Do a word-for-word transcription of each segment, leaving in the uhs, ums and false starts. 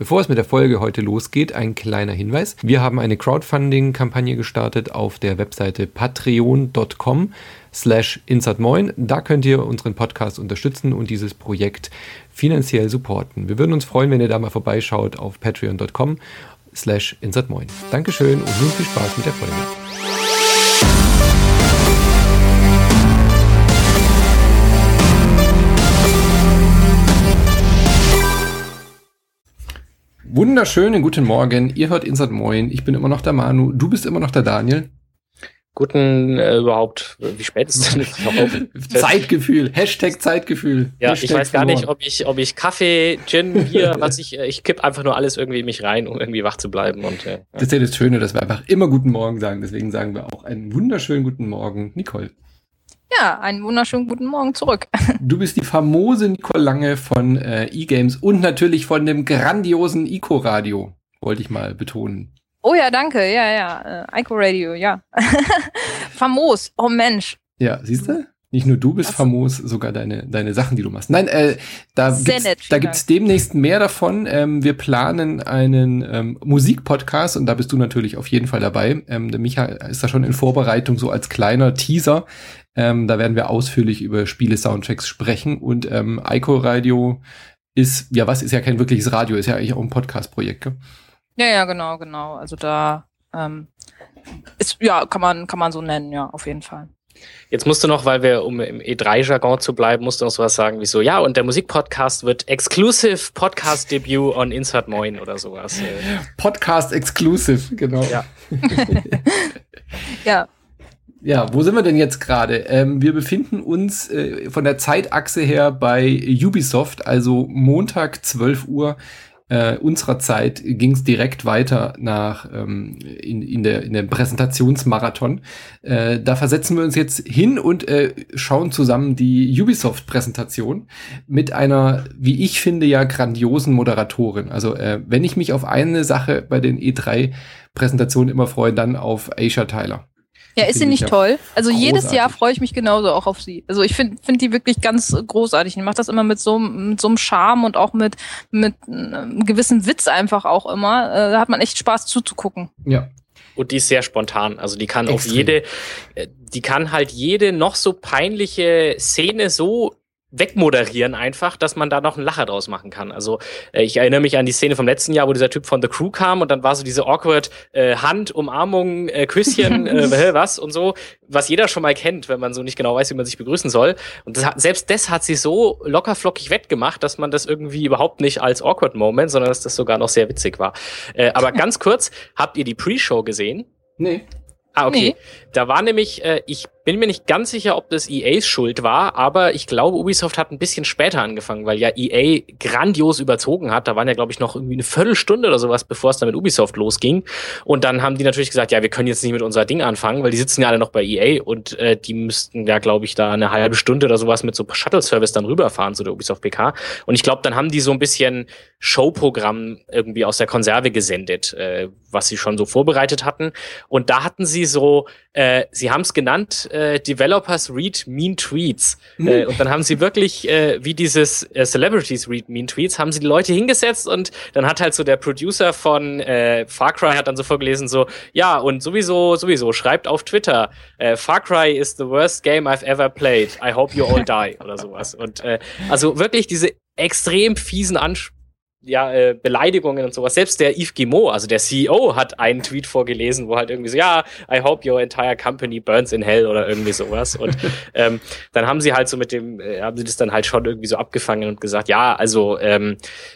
Bevor es mit der Folge heute losgeht, ein kleiner Hinweis. Wir haben eine Crowdfunding-Kampagne gestartet auf der Webseite patreon.com slash insertmoin. Da könnt ihr unseren Podcast unterstützen und dieses Projekt finanziell supporten. Wir würden uns freuen, wenn ihr da mal vorbeischaut auf patreon.com slash insertmoin. Dankeschön und nun viel Spaß mit der Folge. Wunderschönen guten Morgen, ihr hört Insert Moin, ich bin immer noch der Manu, du bist immer noch der Daniel. Guten, äh, überhaupt, wie spät ist es denn? Zeitgefühl, Hashtag Zeitgefühl. Ja, Hashtag ich weiß gar verloren. nicht, ob ich, ob ich Kaffee, Gin, Bier, was ich, äh, ich kipp einfach nur alles irgendwie in mich rein, um irgendwie wach zu bleiben. Und, äh, Das ist ja das Schöne, dass wir einfach immer guten Morgen sagen, deswegen sagen wir auch einen wunderschönen guten Morgen, Nicole. Ja, einen wunderschönen guten Morgen zurück. Du bist die famose Nicole Lange von äh, E-Games und natürlich von dem grandiosen Ico-Radio, wollte ich mal betonen. Oh ja, danke, ja, ja, äh, Ico Radio, ja. Famos, oh Mensch. Ja, siehst du? Nicht nur du bist Was? famos, sogar deine deine Sachen, die du machst. Nein, äh, da Sehr gibt's, nett, da gibt's demnächst mehr davon. Ähm, wir planen einen ähm, Musikpodcast und da bist du natürlich auf jeden Fall dabei. Ähm, der Micha ist da schon in Vorbereitung, so als kleiner Teaser. Ähm, da werden wir ausführlich über Spiele-Soundtracks sprechen und ähm, Ico Radio ist, ja was, ist ja kein wirkliches Radio, ist ja eigentlich auch ein Podcast-Projekt, gell? Ja, ja, genau, genau. Also da ähm, ist, ja, kann man, kann man so nennen, ja, auf jeden Fall. Jetzt musst du noch, weil wir, um im E drei Jargon zu bleiben, musst du noch sowas sagen wie so, ja, und der Musikpodcast wird Exclusive Podcast Debut on Insert Moin oder sowas. Podcast Exclusive, genau. Ja. Ja. Ja, wo sind wir denn jetzt gerade? Ähm, wir befinden uns äh, von der Zeitachse her bei Ubisoft, also Montag zwölf Uhr äh, unserer Zeit ging es direkt weiter nach ähm, in, in der in der Präsentationsmarathon. Äh, da versetzen wir uns jetzt hin und äh, schauen zusammen die Ubisoft-Präsentation mit einer, wie ich finde, ja grandiosen Moderatorin. Also äh, wenn ich mich auf eine Sache bei den E drei Präsentationen immer freue, dann auf Aisha Tyler. Ja, ist sie nicht ja toll? Also großartig. Jedes Jahr freue ich mich genauso auch auf sie. Also ich finde find die wirklich ganz großartig. Die macht das immer mit so, mit so einem Charme und auch mit, mit einem gewissen Witz einfach auch immer. Da hat man echt Spaß zuzugucken. Ja. Und die ist sehr spontan. Also die kann Extrem. auf jede, die kann halt jede noch so peinliche Szene so wegmoderieren einfach, dass man da noch einen Lacher draus machen kann. Also äh, ich erinnere mich an die Szene vom letzten Jahr, wo dieser Typ von The Crew kam und dann war so diese awkward äh, Hand, Umarmung, äh, Küsschen, äh, was und so, was jeder schon mal kennt, wenn man so nicht genau weiß, wie man sich begrüßen soll. Und das hat, selbst das hat sie so lockerflockig wettgemacht, dass man das irgendwie überhaupt nicht als awkward Moment, sondern dass das sogar noch sehr witzig war. Äh, aber ganz kurz, habt ihr die Pre-Show gesehen? Nee. Ah, okay. Nee. Da war nämlich, äh, ich bin mir nicht ganz sicher, ob das E As Schuld war, aber ich glaube, Ubisoft hat ein bisschen später angefangen, weil ja E A grandios überzogen hat. Da waren ja, glaube ich, noch irgendwie eine Viertelstunde oder sowas, bevor es dann mit Ubisoft losging. Und dann haben die natürlich gesagt, ja, wir können jetzt nicht mit unser Ding anfangen, weil die sitzen ja alle noch bei E A und äh, die müssten ja, glaube ich, da eine halbe Stunde oder sowas mit so Shuttle-Service dann rüberfahren zu der Ubisoft P K. Und ich glaube, dann haben die so ein bisschen Showprogramm irgendwie aus der Konserve gesendet, äh, was sie schon so vorbereitet hatten. Und da hatten sie so, äh, sie haben es genannt, äh, Developers read mean tweets. Mhm. Äh, und dann haben sie wirklich, äh, wie dieses äh, Celebrities read mean tweets, haben sie die Leute hingesetzt und dann hat halt so der Producer von äh, Far Cry hat dann so vorgelesen, so, ja, und sowieso, sowieso, schreibt auf Twitter, äh, Far Cry is the worst game I've ever played. I hope you all die. Oder sowas. Und äh, also wirklich diese extrem fiesen Ansprüche, ja, äh, Beleidigungen und sowas. Selbst der Yves Guillemot, also der C E O, hat einen Tweet vorgelesen, wo halt irgendwie so, ja, I hope your entire company burns in hell oder irgendwie sowas. Und ähm, dann haben sie halt so mit dem, äh, haben sie das dann halt schon irgendwie so abgefangen und gesagt, ja, also ähm,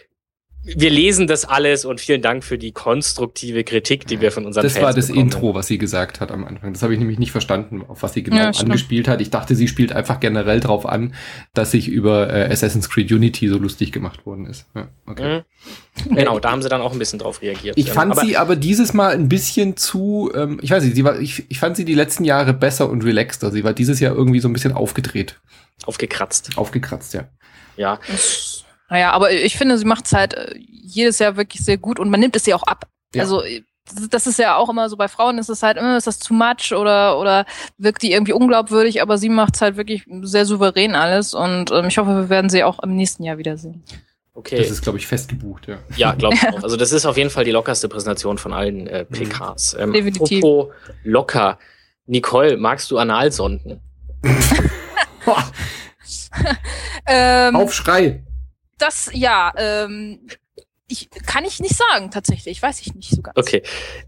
wir lesen das alles und vielen Dank für die konstruktive Kritik, die wir von unseren das Fans war das bekommen. Intro, was sie gesagt hat am Anfang. Das habe ich nämlich nicht verstanden, auf was sie genau Ja, angespielt hat. Ich dachte, sie spielt einfach generell drauf an, dass sich über äh, Assassin's Creed Unity so lustig gemacht worden ist. Ja, okay. Mhm. Genau, da haben sie dann auch ein bisschen drauf reagiert. Ich fand aber sie aber dieses Mal ein bisschen zu, ähm, ich weiß nicht, sie war, ich, ich fand sie die letzten Jahre besser und relaxter. Sie war dieses Jahr irgendwie so ein bisschen aufgedreht. Aufgekratzt. Aufgekratzt, ja. Ja. Naja, aber ich finde, sie macht es halt jedes Jahr wirklich sehr gut und man nimmt es ihr auch ab. Ja. Also das ist ja auch immer so, bei Frauen ist es halt immer, ist das too much oder oder wirkt die irgendwie unglaubwürdig, aber sie macht es halt wirklich sehr souverän alles und ähm, ich hoffe, wir werden sie auch im nächsten Jahr wiedersehen. Okay. Das ist, glaube ich, fest gebucht, ja. Ja, glaube ich auch. Also das ist auf jeden Fall die lockerste Präsentation von allen äh, P Ks. Ähm, Definitiv. Apropos locker. Nicole, magst du Analsonden? ähm, Aufschrei! Das, ja, ähm, ich, kann ich nicht sagen, tatsächlich. Weiß ich nicht so ganz. Okay.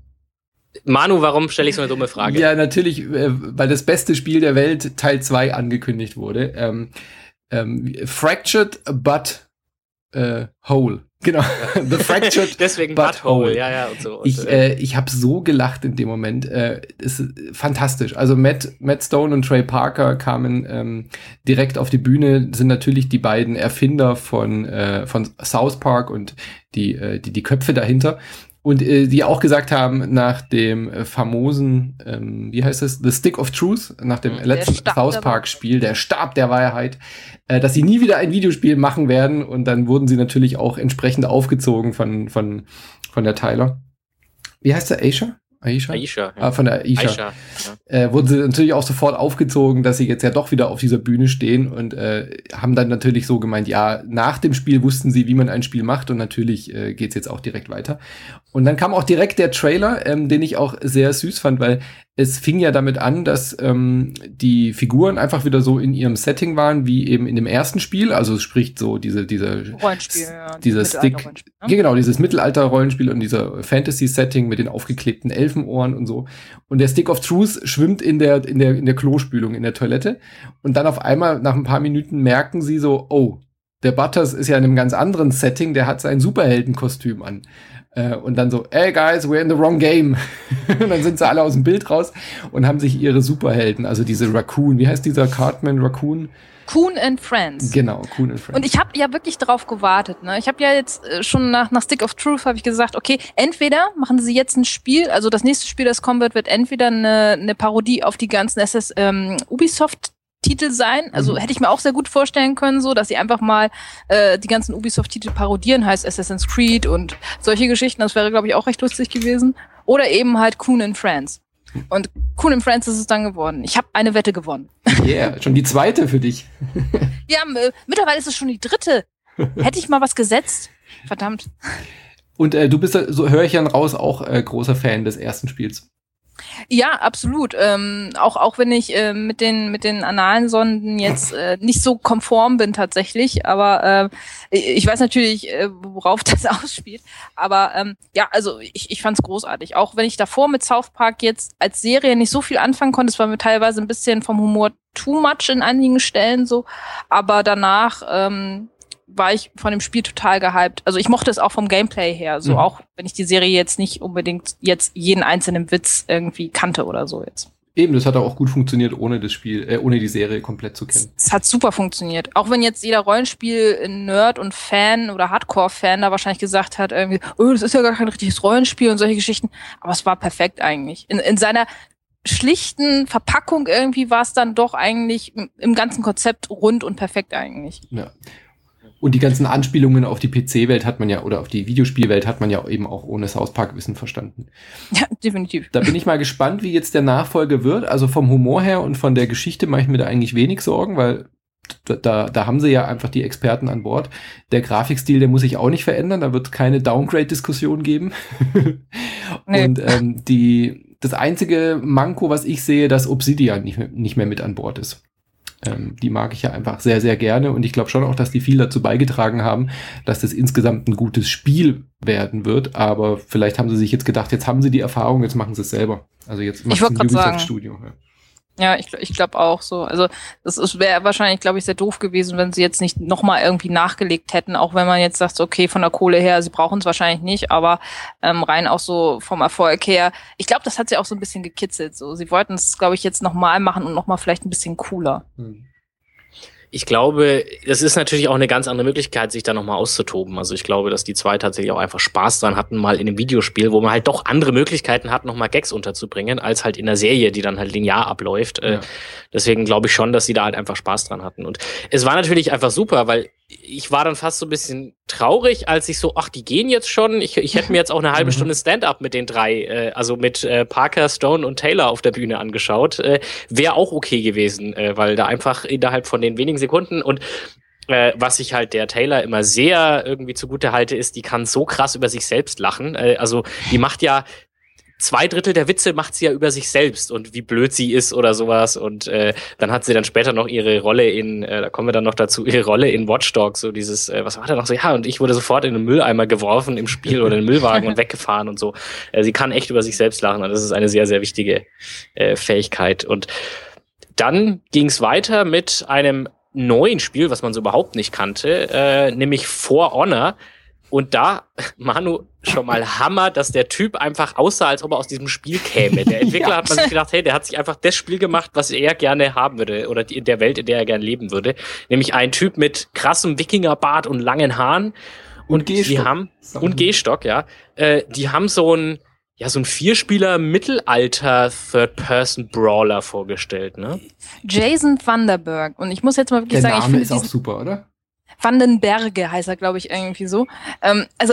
Manu, warum stelle ich so eine dumme Frage? Ja, natürlich, äh, weil das beste Spiel der Welt Teil zwei angekündigt wurde. Ähm, ähm, Fractured but äh, Whole. Genau. The Fractured Deswegen but Butthole, Whole. ja, ja, und so. Und, Ich, äh, ich habe so gelacht in dem Moment. Äh, es ist fantastisch. Also Matt, Matt Stone und Trey Parker kamen ähm, direkt auf die Bühne, sind natürlich die beiden Erfinder von, äh, von South Park und die, äh, die, die Köpfe dahinter. Und äh, die auch gesagt haben, nach dem äh, famosen, ähm, wie heißt es, The Stick of Truth, nach dem Der letzten Stab South der Park-Spiel, der Stab der Wahrheit, äh, dass sie nie wieder ein Videospiel machen werden. Und dann wurden sie natürlich auch entsprechend aufgezogen von, von, von der Tyler. Wie heißt der? Aisha? Aisha? Aisha. Ja. Ah, von der Aisha. Aisha, ja. Äh, wurden sie natürlich auch sofort aufgezogen, dass sie jetzt ja doch wieder auf dieser Bühne stehen und äh, haben dann natürlich so gemeint, ja, nach dem Spiel wussten sie, wie man ein Spiel macht und natürlich äh, geht's jetzt auch direkt weiter. Und dann kam auch direkt der Trailer, ähm, den ich auch sehr süß fand, weil es fing ja damit an, dass ähm, die Figuren einfach wieder so in ihrem Setting waren, wie eben in dem ersten Spiel, also sprich so diese, diese Rollenspiel, ja. dieser Stick, Ne? ja, genau, dieses Mittelalter-Rollenspiel und dieser Fantasy-Setting mit den aufgeklebten Elfenohren und so. Und der Stick of Truth schwimmt in der, in der, in der Klospülung, in der Toilette. Und dann auf einmal, nach ein paar Minuten, merken sie so, oh, der Butters ist ja in einem ganz anderen Setting, der hat sein Superheldenkostüm an. Äh, und dann so, hey guys, we're in the wrong game. Und dann sind sie alle aus dem Bild raus und haben sich ihre Superhelden, also diese Raccoon, wie heißt dieser Cartman Raccoon? Coon and Friends. Genau, Coon and Friends. Und ich habe ja wirklich drauf gewartet. Ne? Ich habe ja jetzt äh, schon nach, nach Stick of Truth habe ich gesagt, okay, entweder machen sie jetzt ein Spiel, also das nächste Spiel, das kommen wird, wird entweder eine, eine Parodie auf die ganzen S S ähm, Ubisoft-Titel sein. Also mhm. hätte ich mir auch sehr gut vorstellen können, so, dass sie einfach mal äh, die ganzen Ubisoft-Titel parodieren, heißt Assassin's Creed und solche Geschichten. Das wäre, glaube ich, auch recht lustig gewesen. Oder eben halt Coon and Friends. Und Coon and Friends ist es dann geworden. Ich habe eine Wette gewonnen. Yeah, schon die zweite für dich. Ja, m- mittlerweile ist es schon die dritte. Hätte ich mal was gesetzt? Verdammt. Und äh, du bist, so höre ich dann raus, auch äh, großer Fan des ersten Spiels. Ja, absolut. Ähm, auch auch wenn ich äh, mit den mit den analen Sonden jetzt äh, nicht so konform bin tatsächlich, aber äh, ich weiß natürlich, äh, worauf das ausspielt. Aber ähm, ja, also ich ich fand's großartig. Auch wenn ich davor mit South Park jetzt als Serie nicht so viel anfangen konnte, es war mir teilweise ein bisschen vom Humor too much in einigen Stellen so. Aber danach ähm, war ich von dem Spiel total gehypt. Also ich mochte es auch vom Gameplay her, so mhm. auch wenn ich die Serie jetzt nicht unbedingt jetzt jeden einzelnen Witz irgendwie kannte oder so jetzt. Eben, das hat auch gut funktioniert, ohne das Spiel, äh, ohne die Serie komplett zu kennen. Es hat super funktioniert. Auch wenn jetzt jeder Rollenspiel-Nerd und Fan oder Hardcore-Fan da wahrscheinlich gesagt hat, irgendwie, oh, das ist ja gar kein richtiges Rollenspiel und solche Geschichten. Aber es war perfekt eigentlich. In, in seiner schlichten Verpackung irgendwie war es dann doch eigentlich im ganzen Konzept rund und perfekt eigentlich. Ja. Und die ganzen Anspielungen auf die P C-Welt hat man ja, oder auf die Videospielwelt hat man ja eben auch ohne South Park-Wissen verstanden. Ja, definitiv. Da bin ich mal gespannt, wie jetzt der Nachfolger wird. Also vom Humor her und von der Geschichte mache ich mir da eigentlich wenig Sorgen, weil da, da haben sie ja einfach die Experten an Bord. Der Grafikstil, der muss sich auch nicht verändern, da wird keine Downgrade-Diskussion geben. Nee. Und ähm, die, das einzige Manko, was ich sehe, dass Obsidian nicht mehr, nicht mehr mit an Bord ist. Ähm, die mag ich ja einfach sehr, sehr gerne und ich glaube schon auch, dass die viel dazu beigetragen haben, dass das insgesamt ein gutes Spiel werden wird, aber vielleicht haben sie sich jetzt gedacht, jetzt haben sie die Erfahrung, jetzt machen sie es selber. Also jetzt macht es ein Ubisoft-Studio. Ja. Ja, ich, ich glaube auch so. Also das wäre wahrscheinlich, glaube ich, sehr doof gewesen, wenn sie jetzt nicht nochmal irgendwie nachgelegt hätten, auch wenn man jetzt sagt, okay, von der Kohle her, sie brauchen es wahrscheinlich nicht, aber ähm, rein auch so vom Erfolg her. Ich glaube, das hat sie auch so ein bisschen gekitzelt. So, sie wollten es, glaube ich, jetzt nochmal machen und nochmal vielleicht ein bisschen cooler. Hm. Ich glaube, das ist natürlich auch eine ganz andere Möglichkeit, sich da nochmal auszutoben. Also ich glaube, dass die zwei tatsächlich auch einfach Spaß dran hatten, mal in einem Videospiel, wo man halt doch andere Möglichkeiten hat, nochmal Gags unterzubringen, als halt in der Serie, die dann halt linear abläuft. Ja. Deswegen glaube ich schon, dass sie da halt einfach Spaß dran hatten. Und es war natürlich einfach super, weil ich war dann fast so ein bisschen traurig, als ich so, ach, die gehen jetzt schon. Ich, ich hätte mir jetzt auch eine halbe Stunde Stand-up mit den drei, äh, also mit äh, Parker, Stone und Taylor auf der Bühne angeschaut. Äh, Wäre auch okay gewesen, äh, weil da einfach innerhalb von den wenigen Sekunden und Äh, was ich halt der Taylor immer sehr irgendwie zugute halte, ist, die kann so krass über sich selbst lachen. Äh, also die macht ja zwei Drittel der Witze macht sie ja über sich selbst und wie blöd sie ist oder sowas. Und äh, dann hat sie dann später noch ihre Rolle in, äh, da kommen wir dann noch dazu, ihre Rolle in Watch Dogs, so dieses, äh, was war da noch so, ja, und ich wurde sofort in den Mülleimer geworfen im Spiel oder in den Müllwagen und weggefahren und so. Äh, sie kann echt über sich selbst lachen und das ist eine sehr, sehr wichtige äh, Fähigkeit. Und dann ging's weiter mit einem neuen Spiel, was man so überhaupt nicht kannte, äh, nämlich For Honor. Und da, Manu, schon mal Hammer, dass der Typ einfach aussah, als ob er aus diesem Spiel käme. Der Entwickler ja. hat man sich gedacht, hey, der hat sich einfach das Spiel gemacht, was er gerne haben würde oder in der Welt, in der er gerne leben würde. Nämlich ein Typ mit krassem Wikingerbart und langen Haaren. Und, und die haben, und Gehstock, ja. Äh, die haben so ein, ja, so ein Vierspieler-Mittelalter Third-Person-Brawler vorgestellt, ne? Jason Vanderberg. Und ich muss jetzt mal wirklich der sagen, Name ich finde ist auch super, oder? Vandenberge heißt er, glaube ich, irgendwie so. Ähm, also,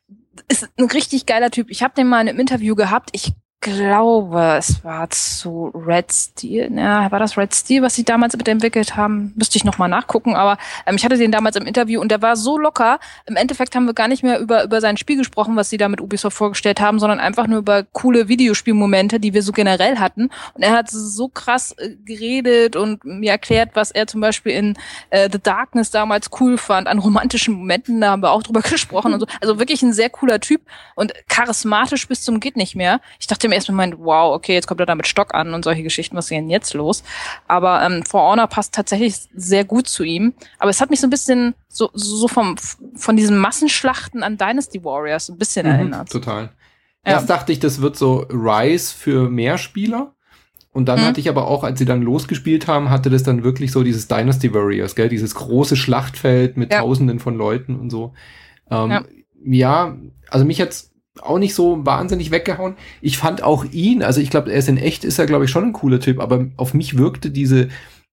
ist ein richtig geiler Typ. Ich habe den mal in einem Interview gehabt. Ich glaube, es war zu Red Steel. Ja, war das Red Steel, was sie damals mit entwickelt haben? Müsste ich nochmal nachgucken. Aber ähm, ich hatte den damals im Interview und der war so locker. Im Endeffekt haben wir gar nicht mehr über über sein Spiel gesprochen, was sie da mit Ubisoft vorgestellt haben, sondern einfach nur über coole Videospielmomente, die wir so generell hatten. Und er hat so krass äh, geredet und mir erklärt, was er zum Beispiel in äh, The Darkness damals cool fand, an romantischen Momenten. Da haben wir auch drüber gesprochen und so. Also wirklich ein sehr cooler Typ und charismatisch bis zum geht nicht mehr. Ich dachte mir erst mal, wow, okay, jetzt kommt er da mit Stock an und solche Geschichten, was ist denn jetzt los? Aber ähm, For Honor passt tatsächlich sehr gut zu ihm. Aber es hat mich so ein bisschen so, so vom, von diesen Massenschlachten an Dynasty Warriors ein bisschen mhm, erinnert. Total. Ja. Erst dachte ich, das wird so Rise für mehr Spieler. Und dann mhm. hatte ich aber auch, als sie dann losgespielt haben, hatte das dann wirklich so dieses Dynasty Warriors, gell? Dieses große Schlachtfeld mit ja. Tausenden von Leuten und so. Ähm, ja. ja, also mich hat's auch nicht so wahnsinnig weggehauen. Ich fand auch ihn, also ich glaube, er ist in echt, ist er, glaube ich, schon ein cooler Typ, aber auf mich wirkte diese,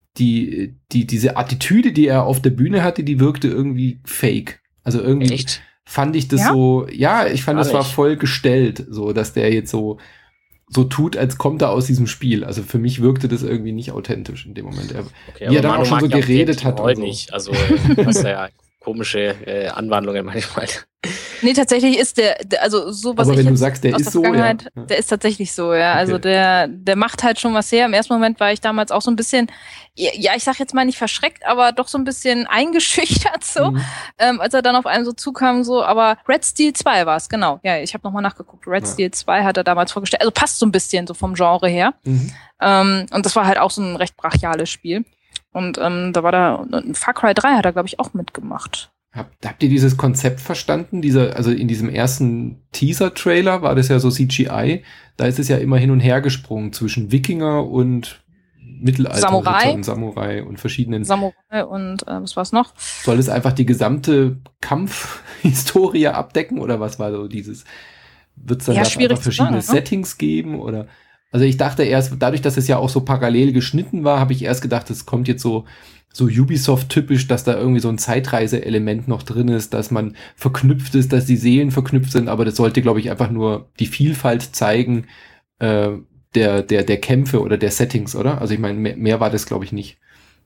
die, die, diese Attitüde, die er auf der Bühne hatte, die wirkte irgendwie fake. Also irgendwie echt? Fand ich das ja? so, ja, ich fand, Gar das war nicht. voll gestellt, so, dass der jetzt so, so tut, als kommt er aus diesem Spiel. Also für mich wirkte das irgendwie nicht authentisch in dem Moment. Er, okay, wie er dann auch schon so geredet hat. Und so. Nicht. Also, was ja komische äh, Anwandlungen manchmal. Nee, tatsächlich ist der, der also so was Aber ich wenn jetzt du sagst, der aus ist der so, ja. Der ist tatsächlich so, ja. Okay. Also der, der macht halt schon was her. Im ersten Moment war ich damals auch so ein bisschen, ja, ich sag jetzt mal nicht verschreckt, aber doch so ein bisschen eingeschüchtert so, mhm. ähm, als er dann auf einen so zukam, so. Aber Red Steel zwei war es, genau. Ja, ich habe nochmal nachgeguckt. Red ja. Steel zwei hat er damals vorgestellt. Also passt so ein bisschen so vom Genre her. Mhm. Ähm, und das war halt auch so ein recht brachiales Spiel. Und ähm, da war da, Far Cry drei hat er, glaube ich, auch mitgemacht. Habt, habt ihr dieses Konzept verstanden? Dieser, also in diesem ersten Teaser-Trailer war das ja so C G I. Da ist es ja immer hin und her gesprungen zwischen Wikinger und Mittelalter. Samurai. Und Samurai und verschiedenen. Samurai und äh, was war's noch? Soll es einfach die gesamte Kampfhistorie abdecken oder was war so dieses? Wird es dann ja, einfach verschiedene sagen, Settings ne? geben oder? Also ich dachte erst, dadurch, dass es ja auch so parallel geschnitten war, habe ich erst gedacht, es kommt jetzt so so Ubisoft-typisch, dass da irgendwie so ein Zeitreise-Element noch drin ist, dass man verknüpft ist, dass die Seelen verknüpft sind, aber das sollte, glaube ich, einfach nur die Vielfalt zeigen äh, der der der Kämpfe oder der Settings, oder? Also ich meine, mehr, mehr war das, glaube ich, nicht.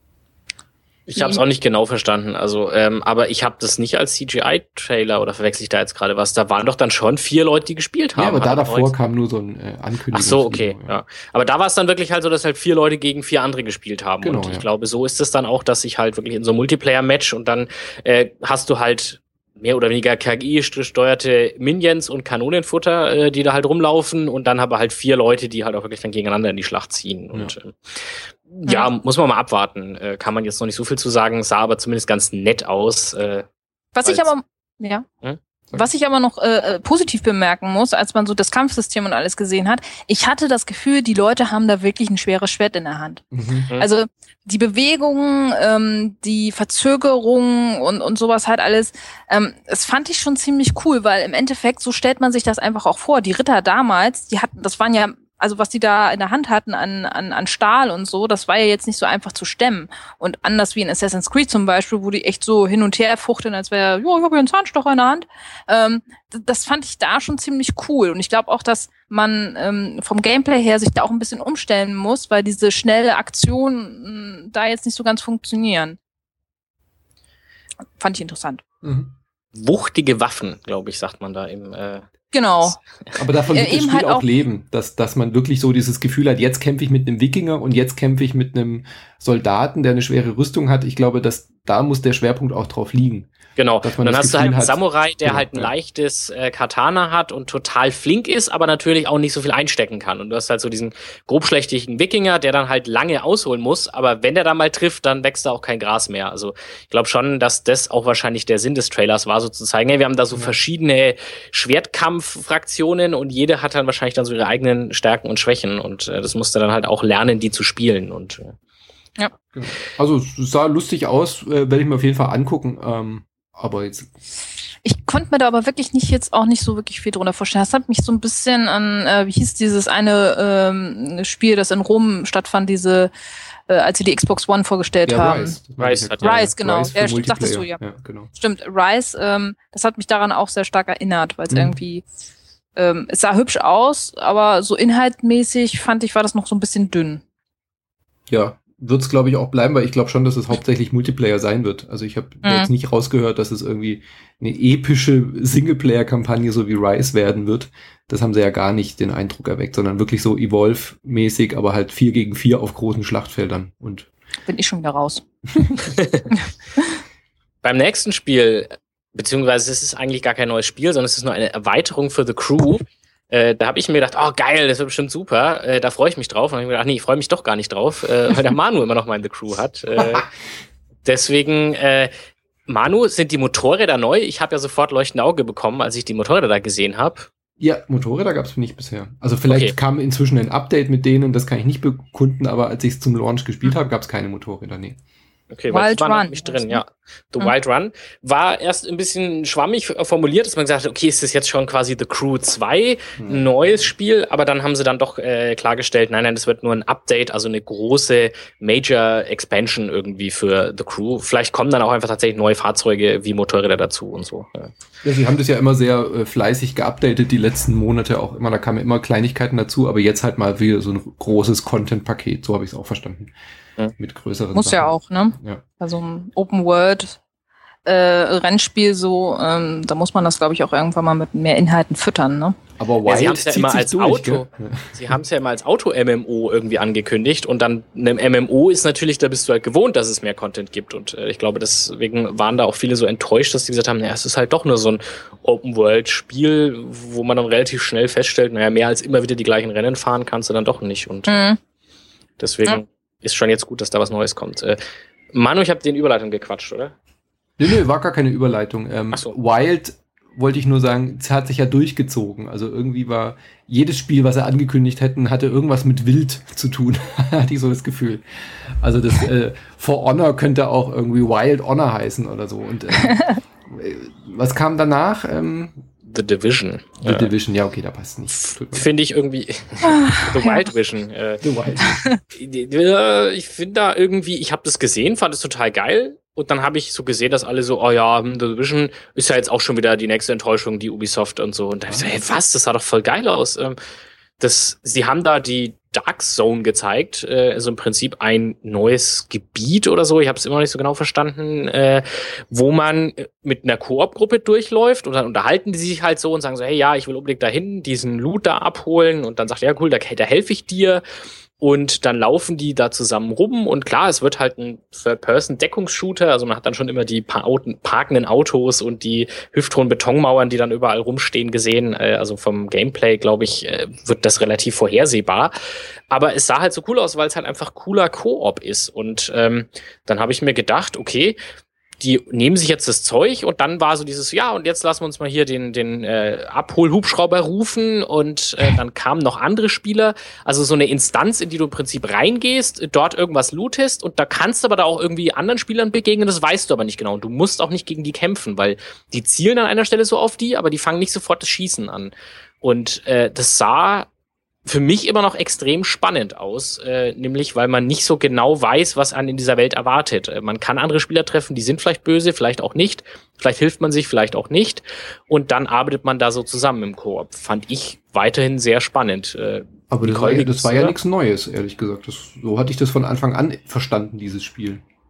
Ich habe es auch nicht genau verstanden, also ähm, aber ich habe das nicht als C G I-Trailer oder verwechsel ich da jetzt gerade was? Da waren doch dann schon vier Leute, die gespielt haben. Ja, aber da davor kam nur so ein äh, Ankündigung. Ach so, okay, ja. ja. Aber da war es dann wirklich halt so, dass halt vier Leute gegen vier andere gespielt haben. Genau, und ich ja. glaube, so ist es dann auch, dass sich halt wirklich in so einem Multiplayer-Match und dann äh, hast du halt mehr oder weniger K I-gesteuerte Minions und Kanonenfutter, äh, die da halt rumlaufen und dann aber halt vier Leute, die halt auch wirklich dann gegeneinander in die Schlacht ziehen. Und ja. Äh, Ja, ja, muss man mal abwarten. Äh, kann man jetzt noch nicht so viel zu sagen, sah aber zumindest ganz nett aus. Äh, was ich aber, ja, hm? was ich aber noch äh, positiv bemerken muss, als man so das Kampfsystem und alles gesehen hat, ich hatte das Gefühl, die Leute haben da wirklich ein schweres Schwert in der Hand. Mhm. Also die Bewegungen, ähm, die Verzögerungen und und sowas halt alles, ähm, das fand ich schon ziemlich cool, weil im Endeffekt, so stellt man sich das einfach auch vor. Die Ritter damals, die hatten, das waren ja also was die da in der Hand hatten an, an, an Stahl und so, das war ja jetzt nicht so einfach zu stemmen. Und anders wie in Assassin's Creed zum Beispiel, wo die echt so hin und her fuchteln, als wäre, jo, ich habe hier einen Zahnstocher in der Hand. Ähm, das fand ich da schon ziemlich cool. Und ich glaube auch, dass man ähm, vom Gameplay her sich da auch ein bisschen umstellen muss, weil diese schnelle Aktion mh, da jetzt nicht so ganz funktionieren. fand ich interessant. Mhm. Wuchtige Waffen, glaube ich, sagt man da im äh Genau. Aber davon wird Äh, das eben Spiel halt auch auch- leben, dass, dass man wirklich so dieses Gefühl hat, jetzt kämpfe ich mit einem Wikinger und jetzt kämpfe ich mit einem Soldaten, der eine schwere Rüstung hat. Ich glaube, dass da muss der Schwerpunkt auch drauf liegen. Genau, Dass und man dann das hast du halt Gefühl einen hat- Samurai, der Genau, halt ein ja. leichtes äh, Katana hat und total flink ist, aber natürlich auch nicht so viel einstecken kann. Und du hast halt so diesen grobschlächtigen Wikinger, der dann halt lange ausholen muss, aber wenn der dann mal trifft, dann wächst da auch kein Gras mehr. Also ich glaube schon, dass das auch wahrscheinlich der Sinn des Trailers war, so zu zeigen, hey, wir haben da so Ja. verschiedene Schwertkampffraktionen und jede hat dann wahrscheinlich dann so ihre eigenen Stärken und Schwächen und äh, das musste dann halt auch lernen, die zu spielen. Und äh, Genau. Also es sah lustig aus, äh, werde ich mir auf jeden Fall angucken. Ähm, aber jetzt. Ich konnte mir da aber wirklich nicht jetzt auch nicht so wirklich viel drunter vorstellen. Das hat mich so ein bisschen an, äh, wie hieß dieses eine ähm, Spiel, das in Rom stattfand, diese, äh, als sie die Xbox One vorgestellt Ja, haben. Rise. Das meine ich Rise ja hat gerade. Rise, genau. Rise für Ja, stimmt, sagtest du, Multiplayer. ja. Ja, genau. Stimmt, Rise, ähm, das hat mich daran auch sehr stark erinnert, weil es Mhm. irgendwie, ähm, es sah hübsch aus, aber so inhaltmäßig fand ich, war das noch so ein bisschen dünn. Ja, wird es, glaube ich, auch bleiben, weil ich glaube schon, dass es hauptsächlich Multiplayer sein wird. Also ich habe Mhm. jetzt nicht rausgehört, dass es irgendwie eine epische Singleplayer-Kampagne so wie Rise werden wird. Das haben sie ja gar nicht den Eindruck erweckt, sondern wirklich so Evolve-mäßig, aber halt vier gegen vier auf großen Schlachtfeldern. Und Bin ich schon wieder raus. Beim nächsten Spiel, beziehungsweise es ist eigentlich gar kein neues Spiel, sondern es ist nur eine Erweiterung für The Crew. Äh, da habe ich mir gedacht, oh geil, das wird bestimmt super, äh, da freue ich mich drauf. Und dann habe ich mir gedacht, nee, ich freue mich doch gar nicht drauf, äh, weil der Manu immer noch mal in The Crew hat. Äh, deswegen, äh, Manu, sind die Motorräder neu? Ich habe ja sofort leuchtende Auge bekommen, als ich die Motorräder da gesehen habe. ja, Motorräder gab es nicht bisher. Also vielleicht Okay. kam inzwischen ein Update mit denen, das kann ich nicht bekunden, aber als ich es zum Launch gespielt habe, gab es keine Motorräder, nee. Okay, weil Wild das war Run, nämlich weißt drin, du? ja. The Mhm. Wild Run war erst ein bisschen schwammig formuliert, dass man gesagt hat, okay, ist das jetzt schon quasi The Crew zwei, ein neues Spiel, aber dann haben sie dann doch äh, klargestellt, nein, nein, das wird nur ein Update, also eine große Major Expansion irgendwie für The Crew. Vielleicht kommen dann auch einfach tatsächlich neue Fahrzeuge wie Motorräder dazu und so. Ja. Ja, sie haben das ja immer sehr äh, fleißig geupdatet, die letzten Monate auch immer, da kamen immer Kleinigkeiten dazu, aber jetzt halt mal wieder so ein großes Content-Paket, so habe ich es auch verstanden. Ja. Mit größeren Muss Sachen. ja auch, ne? Ja. Also ein Open World äh, Rennspiel so, ähm, da muss man das, glaube ich, auch irgendwann mal mit mehr Inhalten füttern, ne? Aber Ja, Wild sie haben's ja zieht immer sich als durch, Auto. gell? Sie haben es ja immer als Auto-M M O irgendwie angekündigt und dann einem M M O ist natürlich, da bist du halt gewohnt, dass es mehr Content gibt und äh, ich glaube, deswegen waren da auch viele so enttäuscht, dass die gesagt haben, naja, es ist halt doch nur so ein Open-World-Spiel, wo man dann relativ schnell feststellt, naja, mehr als immer wieder die gleichen Rennen fahren kannst du dann doch nicht und Mhm. deswegen Ja. ist schon jetzt gut, dass da was Neues kommt. Äh, Manu, ich habe den Überleitung gequatscht, oder? Nee, nee, war gar keine Überleitung. Ähm, Ach so. Wild, wollte ich nur sagen, es hat sich ja durchgezogen. Also irgendwie war jedes Spiel, was er angekündigt hätten, hatte irgendwas mit Wild zu tun. Hatte ich so das Gefühl. Also das äh, For Honor könnte auch irgendwie Wild Honor heißen oder so. Und äh, was kam danach? Ähm, The Division. The Äh, Division, ja, okay, da passt nicht. Tut mir leid. Finde ich irgendwie The Wild Vision. Äh, The Wild. Ja, ich finde da irgendwie, ich habe das gesehen, fand es total geil und dann habe ich so gesehen, dass alle so, oh ja, The Division ist ja jetzt auch schon wieder die nächste Enttäuschung, die Ubisoft und so und dann hab ich so, hey, was, das sah doch voll geil aus. Ähm, Das, sie haben da die Dark Zone gezeigt, äh, also im Prinzip ein neues Gebiet oder so, ich habe es immer noch nicht so genau verstanden, äh, wo man mit einer Koop-Gruppe durchläuft und dann unterhalten die sich halt so und sagen so, hey, ja, ich will unbedingt dahin, diesen Loot da abholen und dann sagt er, ja cool, da, da helfe ich dir. Und dann laufen die da zusammen rum und klar, es wird halt ein Third-Person-Deckungsshooter, also man hat dann schon immer die pa- parkenden Autos und die hüfthohen Betonmauern, die dann überall rumstehen, gesehen. Äh, also vom Gameplay, glaube ich, äh, wird das relativ vorhersehbar. Aber es sah halt so cool aus, weil es halt einfach cooler Koop ist. Und ähm, dann habe ich mir gedacht, okay, die nehmen sich jetzt das Zeug und dann war so dieses, ja, und jetzt lassen wir uns mal hier den, den äh, Abholhubschrauber rufen und äh, dann kamen noch andere Spieler, also so eine Instanz, in die du im Prinzip reingehst, dort irgendwas lootest und da kannst du aber da auch irgendwie anderen Spielern begegnen, das weißt du aber nicht genau und du musst auch nicht gegen die kämpfen, weil die zielen an einer Stelle so auf die, aber die fangen nicht sofort das Schießen an und äh, das sah für mich immer noch extrem spannend aus, äh, nämlich weil man nicht so genau weiß, was einen in dieser Welt erwartet. Äh, man kann andere Spieler treffen, die sind vielleicht böse, vielleicht auch nicht. Vielleicht hilft man sich, vielleicht auch nicht. Und dann arbeitet man da so zusammen im Koop. Fand ich weiterhin sehr spannend. Äh, Aber das Nicole, war, wie das geht's war ja dir? nichts Neues, ehrlich gesagt. Das, so hatte ich das von Anfang an verstanden, dieses Spiel.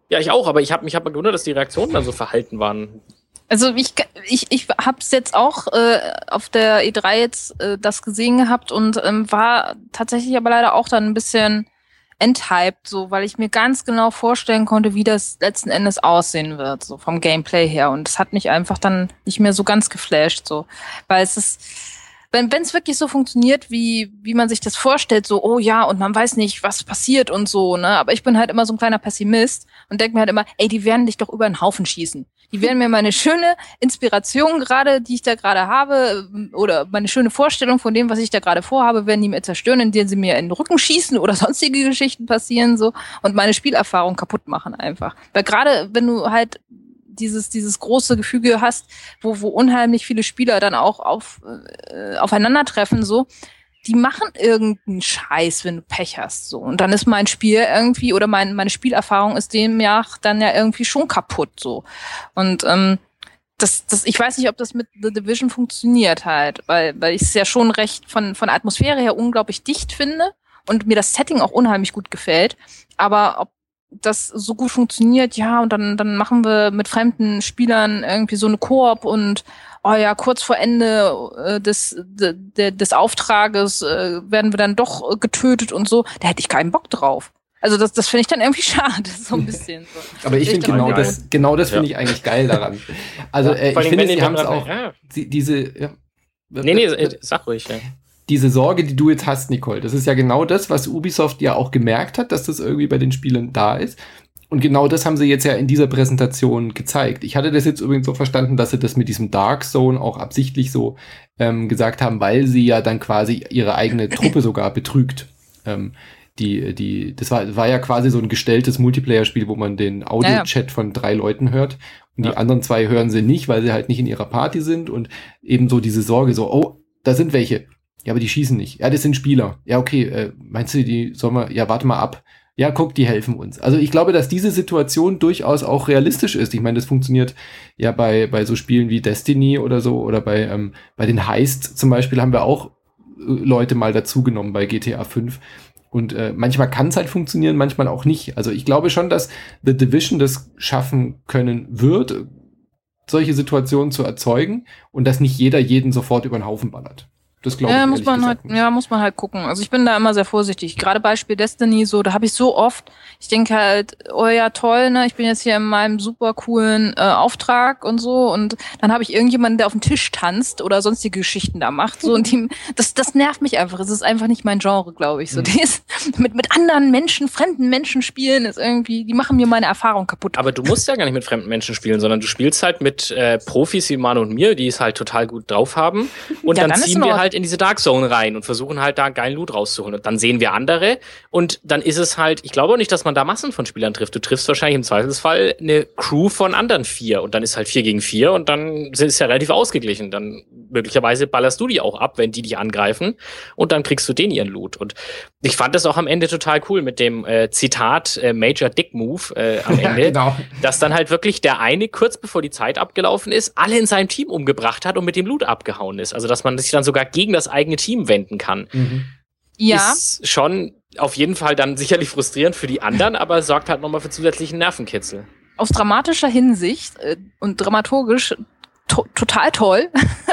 Ja, ich auch, aber ich habe mich hab mal gewundert, dass die Reaktionen dann so verhalten waren. Also ich, ich, ich habe es jetzt auch äh, auf der E drei jetzt äh, das gesehen gehabt und ähm, war tatsächlich aber leider auch dann ein bisschen enthyped, so, weil ich mir ganz genau vorstellen konnte, wie das letzten Endes aussehen wird, so vom Gameplay her. Und es hat mich einfach dann nicht mehr so ganz geflasht, so, weil es ist, wenn wenn es wirklich so funktioniert, wie wie man sich das vorstellt, so, oh ja, und man weiß nicht, was passiert und so, ne, aber ich bin halt immer so ein kleiner Pessimist und denke mir halt immer, ey, die werden dich doch über den Haufen schießen. Die werden mir meine schöne Inspiration gerade, die ich da gerade habe, oder meine schöne Vorstellung von dem, was ich da gerade vorhabe, werden die mir zerstören, indem sie mir in den Rücken schießen oder sonstige Geschichten passieren, so, und meine Spielerfahrung kaputt machen einfach. Weil gerade, wenn du halt dieses dieses große Gefüge hast, wo wo unheimlich viele Spieler dann auch auf äh, aufeinandertreffen, so, die machen irgendeinen Scheiß, wenn du Pech hast, so. Und dann ist mein Spiel irgendwie, oder mein, meine Spielerfahrung ist dem ja dann ja irgendwie schon kaputt, so. Und, ähm, das, das, ich weiß nicht, ob das mit The Division funktioniert halt, weil, weil ich es ja schon recht von, von der Atmosphäre her unglaublich dicht finde und mir das Setting auch unheimlich gut gefällt. Aber ob das so gut funktioniert, ja, und dann, dann machen wir mit fremden Spielern irgendwie so eine Koop und oh ja, kurz vor Ende äh, des, de, des Auftrages äh, werden wir dann doch äh, getötet und so. Da hätte ich keinen Bock drauf. Also das, das finde ich dann irgendwie schade, so ein bisschen. So. Aber ich finde genau das, genau das finde ja. ich eigentlich geil daran. Also äh, ich finde, sie haben es auch, ja. sie, diese, ja. Nee, nee, sag ruhig, ja. Diese Sorge, die du jetzt hast, Nicole, das ist ja genau das, was Ubisoft ja auch gemerkt hat, dass das irgendwie bei den Spielern da ist. Und genau das haben sie jetzt ja in dieser Präsentation gezeigt. Ich hatte das jetzt übrigens so verstanden, dass sie das mit diesem Dark Zone auch absichtlich so ähm, gesagt haben, weil sie ja dann quasi ihre eigene Truppe sogar betrügt. Ähm, die, die, das war, war ja quasi so ein gestelltes Multiplayer-Spiel, wo man den Audio-Chat von drei Leuten hört. Und ja. die anderen zwei hören sie nicht, weil sie halt nicht in ihrer Party sind. Und eben so diese Sorge, so, oh, da sind welche. Ja, aber die schießen nicht. Ja, das sind Spieler. Ja, okay, äh, meinst du, die sollen wir, ja, warte mal ab. Ja, guck, die helfen uns. Also ich glaube, dass diese Situation durchaus auch realistisch ist. Ich meine, das funktioniert ja bei bei so Spielen wie Destiny oder so, oder bei ähm, bei den Heist zum Beispiel haben wir auch äh, Leute mal dazugenommen bei G T A fünf. Und äh, manchmal kann es halt funktionieren, manchmal auch nicht. Also ich glaube schon, dass The Division das schaffen können wird, solche Situationen zu erzeugen und dass nicht jeder jeden sofort über den Haufen ballert. Das glaube ich ja, muss man halt, ja, muss man halt gucken. Also ich bin da immer sehr vorsichtig. Gerade Beispiel Destiny, so, da habe ich so oft, ich denke halt, oh ja, toll, ne, ich bin jetzt hier in meinem super coolen äh, Auftrag und so, und dann habe ich irgendjemanden, der auf dem Tisch tanzt oder sonstige Geschichten da macht, so, und die, das, das nervt mich einfach. Es ist einfach nicht mein Genre, glaube ich. So, mhm. die ist, mit mit anderen Menschen, fremden Menschen spielen, ist irgendwie, die machen mir meine Erfahrung kaputt. Aber du musst ja gar nicht mit fremden Menschen spielen, sondern du spielst halt mit äh, Profis wie Manu und mir, die es halt total gut drauf haben, und ja, dann, dann ziehen wir halt in diese Dark Zone rein und versuchen halt da einen geilen Loot rauszuholen. Und dann sehen wir andere und dann ist es halt, ich glaube auch nicht, dass man da Massen von Spielern trifft. Du triffst wahrscheinlich im Zweifelsfall eine Crew von anderen vier und dann ist halt vier gegen vier und dann ist es ja relativ ausgeglichen. Dann möglicherweise ballerst du die auch ab, wenn die dich angreifen, und dann kriegst du den ihren Loot. Und ich fand das auch am Ende total cool mit dem äh, Zitat äh, Major Dick Move äh, am Ende, ja, genau. dass dann halt wirklich der eine kurz bevor die Zeit abgelaufen ist, alle in seinem Team umgebracht hat und mit dem Loot abgehauen ist. Also dass man sich dann sogar gegen das eigene Team wenden kann. Mhm. Ja. Ist schon auf jeden Fall dann sicherlich frustrierend für die anderen, aber sorgt halt nochmal für zusätzlichen Nervenkitzel. Aus dramatischer Hinsicht äh, und dramaturgisch to- total toll.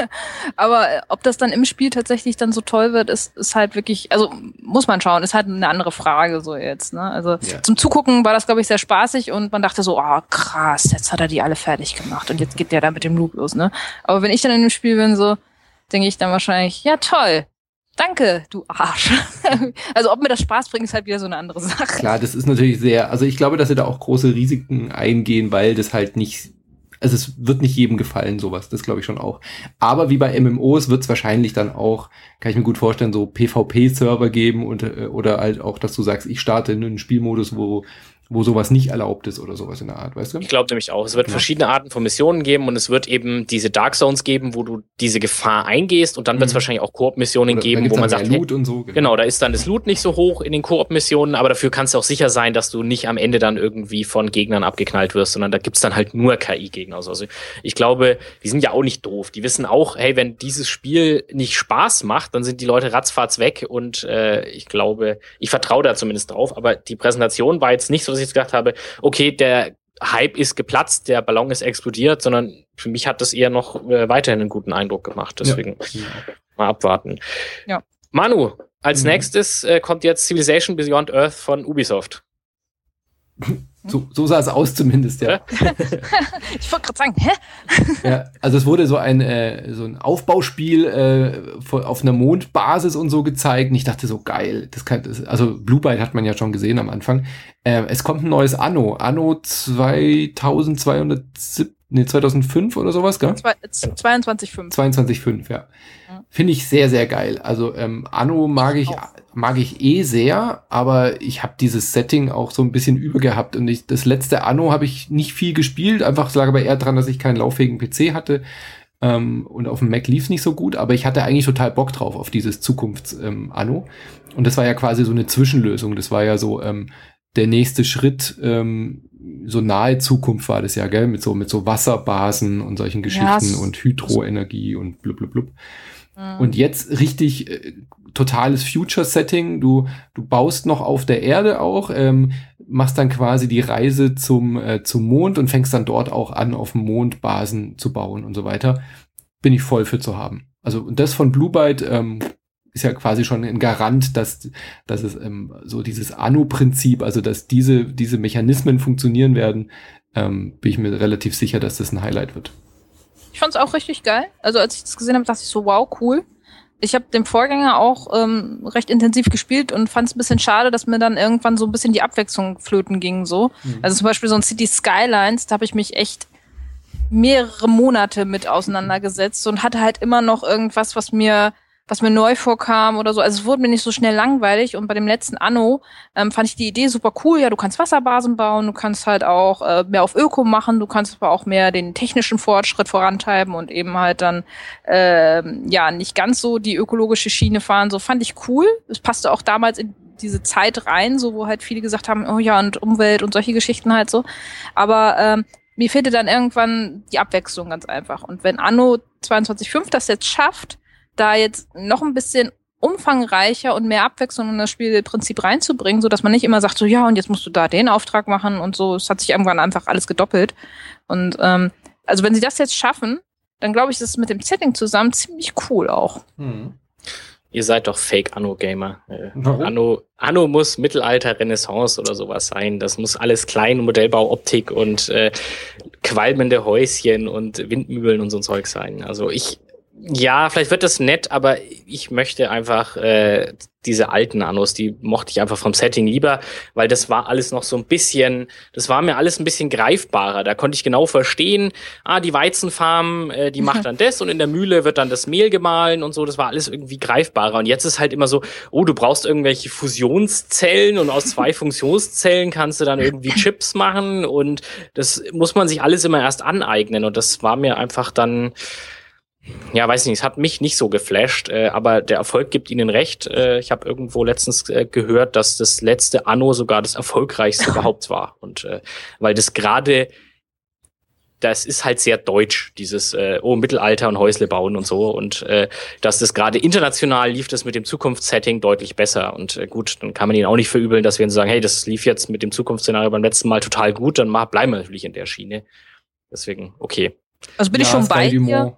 Aber äh, ob das dann im Spiel tatsächlich dann so toll wird, ist, ist halt wirklich, also muss man schauen, ist halt eine andere Frage so jetzt. Ne? Also ja. Zum Zugucken war das, glaube ich, sehr spaßig und man dachte so, ah, oh, krass, jetzt hat er die alle fertig gemacht und jetzt geht der da mit dem Loop los. Ne? Aber wenn ich dann in dem Spiel bin, so denke ich dann wahrscheinlich, ja toll, danke, du Arsch. Also ob mir das Spaß bringt, ist halt wieder so eine andere Sache. Klar, das ist natürlich sehr, also ich glaube, dass sie da auch große Risiken eingehen, weil das halt nicht, also es wird nicht jedem gefallen, sowas, das glaube ich schon auch. Aber wie bei M M Os wird es wahrscheinlich dann auch, kann ich mir gut vorstellen, so PvP-Server geben und oder halt auch, dass du sagst, ich starte in einen Spielmodus, wo wo sowas nicht erlaubt ist oder sowas in der Art, weißt du? Ich glaube nämlich auch. Es wird ja. verschiedene Arten von Missionen geben und es wird eben diese Dark Zones geben, wo du diese Gefahr eingehst, und dann wird es mhm. wahrscheinlich auch Koop-Missionen geben, wo man sagt, Loot und so, genau. genau, da ist dann das Loot nicht so hoch in den Koop-Missionen, aber dafür kannst du auch sicher sein, dass du nicht am Ende dann irgendwie von Gegnern abgeknallt wirst, sondern da gibt's dann halt nur K I-Gegner. Also ich glaube, die sind ja auch nicht doof. Die wissen auch, hey, wenn dieses Spiel nicht Spaß macht, dann sind die Leute ratzfatz weg, und äh, ich glaube, ich vertraue da zumindest drauf, aber die Präsentation war jetzt nicht so, dass ich ich gedacht habe, okay, der Hype ist geplatzt, der Ballon ist explodiert, sondern für mich hat das eher noch äh, weiterhin einen guten Eindruck gemacht. Deswegen ja. mal abwarten. Ja. Manu, als mhm. nächstes äh, kommt jetzt Civilization Beyond Earth von Ubisoft. So, so sah es aus zumindest, ja. Ich wollte gerade sagen, hä? Ja, also es wurde so ein, äh, so ein Aufbauspiel äh, auf einer Mondbasis und so gezeigt. Und ich dachte so, geil. Das kann, das, also Blue Byte hat man ja schon gesehen am Anfang. Äh, es kommt ein neues Anno. Anno zweitausendzweihundertsiebzehn, nee, zweitausendfünf oder sowas, gell? zweiundzwanzig Komma fünf. zweiundzwanzig Komma fünf, ja. ja. Finde ich sehr, sehr geil. Also ähm, Anno mag ich... Auch. mag ich eh sehr, aber ich habe dieses Setting auch so ein bisschen übergehabt und ich, das letzte Anno habe ich nicht viel gespielt, einfach es lag aber eher dran, dass ich keinen lauffähigen P C hatte ähm, und auf dem Mac lief es nicht so gut, aber ich hatte eigentlich total Bock drauf auf dieses Zukunfts-Anno ähm, und das war ja quasi so eine Zwischenlösung, das war ja so ähm, der nächste Schritt, ähm, so nahe Zukunft war das ja, gell, mit so mit so Wasserbasen und solchen Geschichten ja, und Hydroenergie und blub blub blub. Mhm. Und jetzt richtig äh, totales Future-Setting. Du, du baust noch auf der Erde auch, ähm, machst dann quasi die Reise zum, äh, zum Mond und fängst dann dort auch an, auf dem Mond Basen zu bauen und so weiter. Bin ich voll für zu haben. Also und das von Blue Byte ähm, ist ja quasi schon ein Garant, dass, dass es ähm, so dieses Anno-Prinzip, also dass diese, diese Mechanismen funktionieren werden, ähm, bin ich mir relativ sicher, dass das ein Highlight wird. Ich fand's auch richtig geil. Also als ich das gesehen habe, dachte ich so, wow, cool. Ich habe den Vorgänger auch ähm, recht intensiv gespielt und fand es ein bisschen schade, dass mir dann irgendwann so ein bisschen die Abwechslung flöten ging. So. Mhm. Also zum Beispiel so ein City Skylines, da habe ich mich echt mehrere Monate mit auseinandergesetzt und hatte halt immer noch irgendwas, was mir was mir neu vorkam oder so. Also es wurde mir nicht so schnell langweilig. Und bei dem letzten Anno ähm, fand ich die Idee super cool. Ja, du kannst Wasserbasen bauen, du kannst halt auch äh, mehr auf Öko machen, du kannst aber auch mehr den technischen Fortschritt vorantreiben und eben halt dann äh, ja nicht ganz so die ökologische Schiene fahren. So fand ich cool. Es passte auch damals in diese Zeit rein, so wo halt viele gesagt haben, oh ja, und Umwelt und solche Geschichten halt so. Aber ähm, mir fehlte dann irgendwann die Abwechslung ganz einfach. Und wenn Anno zweiundzwanzig Komma fünf das jetzt schafft, da jetzt noch ein bisschen umfangreicher und mehr Abwechslung in das Spielprinzip reinzubringen, so dass man nicht immer sagt, so ja, und jetzt musst du da den Auftrag machen und so. Es hat sich irgendwann einfach alles gedoppelt. Und ähm, also wenn sie das jetzt schaffen, dann glaube ich, ist es mit dem Setting zusammen ziemlich cool auch. Hm. Ihr seid doch Fake-Anno-Gamer. Äh, Anno, Anno muss Mittelalter, Renaissance oder sowas sein. Das muss alles klein, Modellbau, Optik und äh, qualmende Häuschen und Windmühlen und so ein Zeug sein. Also ich Ja, vielleicht wird das nett, aber ich möchte einfach äh, diese alten Annos, die mochte ich einfach vom Setting lieber, weil das war alles noch so ein bisschen, das war mir alles ein bisschen greifbarer. Da konnte ich genau verstehen, ah, die Weizenfarm, äh, die macht dann das und in der Mühle wird dann das Mehl gemahlen und so. Das war alles irgendwie greifbarer. Und jetzt ist halt immer so, oh, du brauchst irgendwelche Fusionszellen und aus zwei Funktionszellen kannst du dann irgendwie Chips machen und das muss man sich alles immer erst aneignen. Und das war mir einfach dann... Ja, weiß nicht, es hat mich nicht so geflasht, äh, aber der Erfolg gibt ihnen recht. Äh, ich habe irgendwo letztens äh, gehört, dass das letzte Anno sogar das erfolgreichste überhaupt war. Und äh, weil das gerade, das ist halt sehr deutsch, dieses äh, oh, Mittelalter und Häusle bauen und so. Und äh, dass das gerade international lief, das mit dem Zukunftssetting deutlich besser. Und äh, gut, dann kann man ihnen auch nicht verübeln, dass wir sagen, hey, das lief jetzt mit dem Zukunftsszenario beim letzten Mal total gut, dann mal, bleiben wir natürlich in der Schiene. Deswegen, okay. Also bin ja, ich schon bei dir.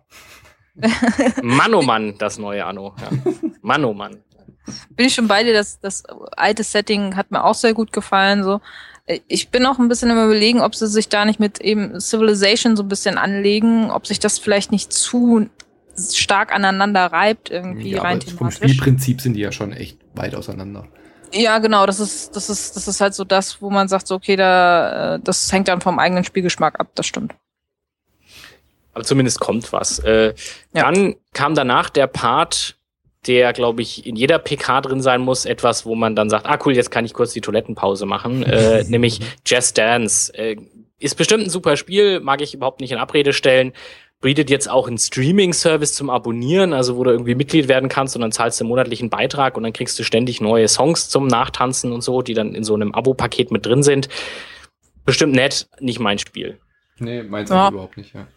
Mann, oh Mann, das neue Anno. Ja. Mann, oh Mann. Bin ich schon bei dir, das, das alte Setting hat mir auch sehr gut gefallen. So. Ich bin auch ein bisschen im Überlegen, ob sie sich da nicht mit eben Civilization so ein bisschen anlegen, ob sich das vielleicht nicht zu stark aneinander reibt, irgendwie ja, rein aber thematisch. Vom Spielprinzip sind die ja schon echt weit auseinander. Ja, genau, das ist, das ist, das ist halt so das, wo man sagt, so, okay, da, das hängt dann vom eigenen Spielgeschmack ab, das stimmt. Aber zumindest kommt was. Äh, ja. Dann kam danach der Part, der, glaube ich, in jeder P K drin sein muss, etwas, wo man dann sagt, ah cool, jetzt kann ich kurz die Toilettenpause machen, äh, nämlich Just Dance. Äh, ist bestimmt ein super Spiel, mag ich überhaupt nicht in Abrede stellen. Bietet jetzt auch einen Streaming-Service zum Abonnieren, also wo du irgendwie Mitglied werden kannst und dann zahlst du einen monatlichen Beitrag und dann kriegst du ständig neue Songs zum Nachtanzen und so, die dann in so einem Abo-Paket mit drin sind. Bestimmt nett, nicht mein Spiel. Nee, meins ja. auch überhaupt nicht, ja.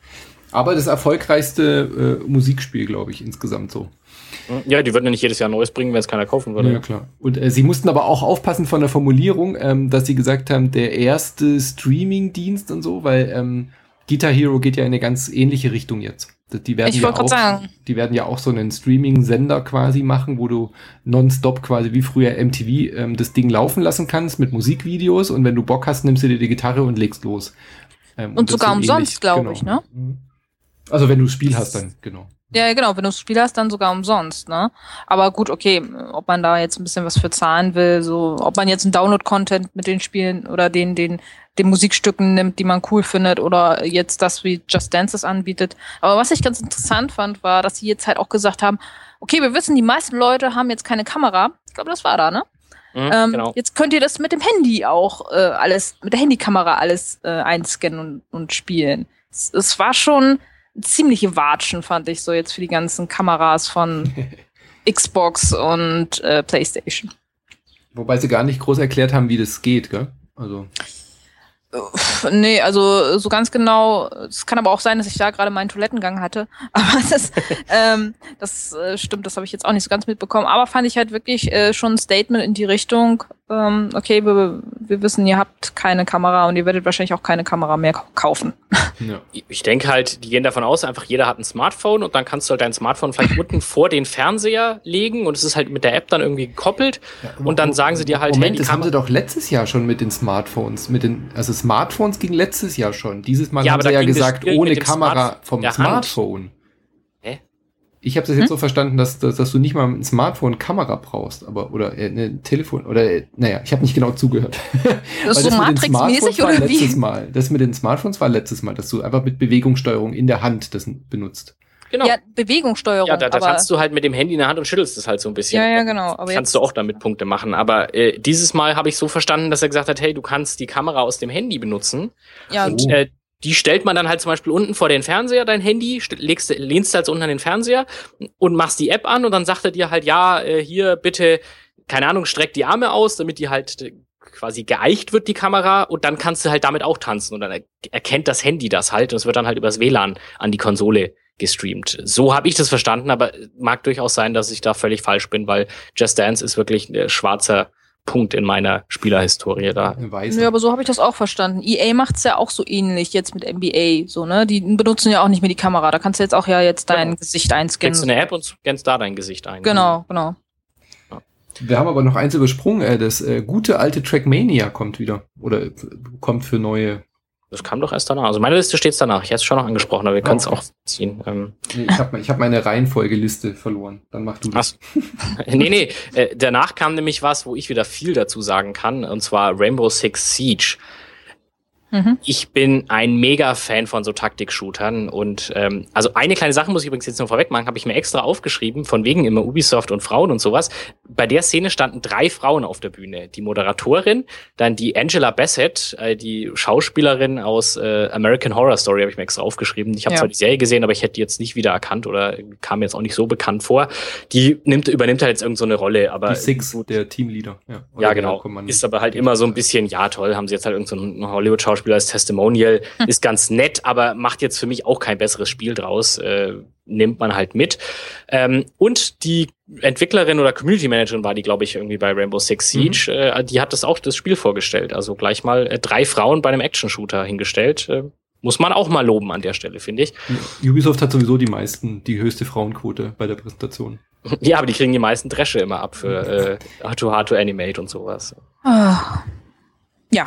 Aber das erfolgreichste äh, Musikspiel, glaube ich, insgesamt so. Ja, die würden ja nicht jedes Jahr Neues bringen, wenn es keiner kaufen würde. Ja, klar. Und äh, sie mussten aber auch aufpassen von der Formulierung, ähm, dass sie gesagt haben, der erste Streaming-Dienst und so, weil ähm, Guitar Hero geht ja in eine ganz ähnliche Richtung jetzt. Die werden, ich ja auch, sagen. die werden ja auch so einen Streaming-Sender quasi machen, wo du nonstop quasi wie früher M T V ähm, das Ding laufen lassen kannst mit Musikvideos und wenn du Bock hast, nimmst du dir die Gitarre und legst los. Ähm, und, und sogar so umsonst, glaube genau. ich, ne? Also wenn du das Spiel hast, dann genau. Ja, genau, wenn du das Spiel hast, dann sogar umsonst, ne? Aber gut, okay, ob man da jetzt ein bisschen was für zahlen will, so, ob man jetzt einen Download-Content mit den Spielen oder den, den, den Musikstücken nimmt, die man cool findet, oder jetzt das, wie Just Dance es anbietet. Aber was ich ganz interessant fand, war, dass sie jetzt halt auch gesagt haben, okay, wir wissen, die meisten Leute haben jetzt keine Kamera. Ich glaube, das war da, ne? Mhm, ähm, genau. Jetzt könnt ihr das mit dem Handy auch äh, alles, mit der Handykamera alles äh, einscannen und, und spielen. Es, es war schon ziemliche Watschen, fand ich so jetzt für die ganzen Kameras von Xbox und äh, PlayStation. Wobei sie gar nicht groß erklärt haben, wie das geht, gell? Also. Nee, also so ganz genau, es kann aber auch sein, dass ich da gerade meinen Toilettengang hatte, aber das, ähm, das äh, stimmt, das habe ich jetzt auch nicht so ganz mitbekommen, aber fand ich halt wirklich äh, schon ein Statement in die Richtung, ähm, okay, wir, wir wissen, ihr habt keine Kamera und ihr werdet wahrscheinlich auch keine Kamera mehr kaufen. Ja. Ich denke halt, die gehen davon aus, einfach jeder hat ein Smartphone und dann kannst du halt dein Smartphone vielleicht unten vor den Fernseher legen und es ist halt mit der App dann irgendwie gekoppelt ja, und dann sagen sie dir halt, Moment, hey, die das haben sie doch letztes Jahr schon mit den Smartphones, mit den, also Smartphones ging letztes Jahr schon. Dieses Mal ja, haben sie ja gesagt, ohne Kamera Smart vom Smartphone. Hä? Ich habe das jetzt hm? so verstanden, dass, dass, dass du nicht mal mit einem Smartphone Kamera brauchst, aber oder äh, ein Telefon oder äh, naja, ich habe nicht genau zugehört. Das ist so Matrix-mäßig oder wie? Letztes Mal. Das mit den Smartphones war letztes Mal, dass du einfach mit Bewegungssteuerung in der Hand das benutzt. Genau. Ja, Bewegungssteuerung. Ja, da, da kannst du halt mit dem Handy in der Hand und schüttelst es halt so ein bisschen. Ja, ja, genau. Aber kannst du auch damit Punkte machen. Aber äh, dieses Mal habe ich so verstanden, dass er gesagt hat, hey, du kannst die Kamera aus dem Handy benutzen. Ja. Und äh, die stellt man dann halt zum Beispiel unten vor den Fernseher, dein Handy, legst, lehnst halt so unten an den Fernseher und machst die App an und dann sagt er dir halt, ja, äh, hier bitte, keine Ahnung, streck die Arme aus, damit die halt äh, quasi geeicht wird, die Kamera, und dann kannst du halt damit auch tanzen und dann er- erkennt das Handy das halt und es wird dann halt übers W L A N an die Konsole gestreamt. So habe ich das verstanden, aber mag durchaus sein, dass ich da völlig falsch bin, weil Just Dance ist wirklich ein schwarzer Punkt in meiner Spielerhistorie da. Ja, aber so habe ich das auch verstanden. E A macht's ja auch so ähnlich jetzt mit N B A, so, ne? Die benutzen ja auch nicht mehr die Kamera. Da kannst du jetzt auch ja jetzt dein genau. Gesicht einscannen. Kriegst du eine App und scannst da dein Gesicht ein. Genau, genau. Ja. Wir haben aber noch eins übersprungen, äh, das äh, gute alte Trackmania kommt wieder. Oder äh, kommt für neue. Das kam doch erst danach. Also meine Liste steht's danach. Ich hätte es schon noch angesprochen, aber wir können es okay. auch ziehen. Ähm. Nee, ich habe ich hab meine Reihenfolgeliste verloren. Dann mach du das. Ach, nee, nee. Äh, danach kam nämlich was, wo ich wieder viel dazu sagen kann. Und zwar Rainbow Six Siege. Mhm. Ich bin ein Mega-Fan von so Taktik-Shootern und ähm, also eine kleine Sache muss ich übrigens jetzt noch vorweg machen, habe ich mir extra aufgeschrieben, von wegen immer Ubisoft und Frauen und sowas. Bei der Szene standen drei Frauen auf der Bühne. Die Moderatorin, dann die Angela Bassett, äh, die Schauspielerin aus äh, American Horror Story, habe ich mir extra aufgeschrieben. Ich habe ja. zwar die Serie gesehen, aber ich hätte die jetzt nicht wieder erkannt oder kam mir jetzt auch nicht so bekannt vor. Die nimmt, übernimmt halt jetzt irgend so eine Rolle. Aber die Six, gut, der Teamleader. Ja, ja genau. Ist aber halt immer so ein bisschen, ja toll, haben sie jetzt halt irgend so einen Hollywood-Schauspieler als Testimonial, hm. ist ganz nett, aber macht jetzt für mich auch kein besseres Spiel draus, äh, nimmt man halt mit. Ähm, und die Entwicklerin oder Community Managerin war die, glaube ich, irgendwie bei Rainbow Six Siege, mhm. äh, die hat das auch das Spiel vorgestellt, also gleich mal äh, drei Frauen bei einem Action-Shooter hingestellt, äh, muss man auch mal loben an der Stelle, finde ich. Ubisoft hat sowieso die meisten, die höchste Frauenquote bei der Präsentation. Ja, aber die kriegen die meisten Dresche immer ab für äh, Hard to Hard to Animate und sowas. Oh. Ja.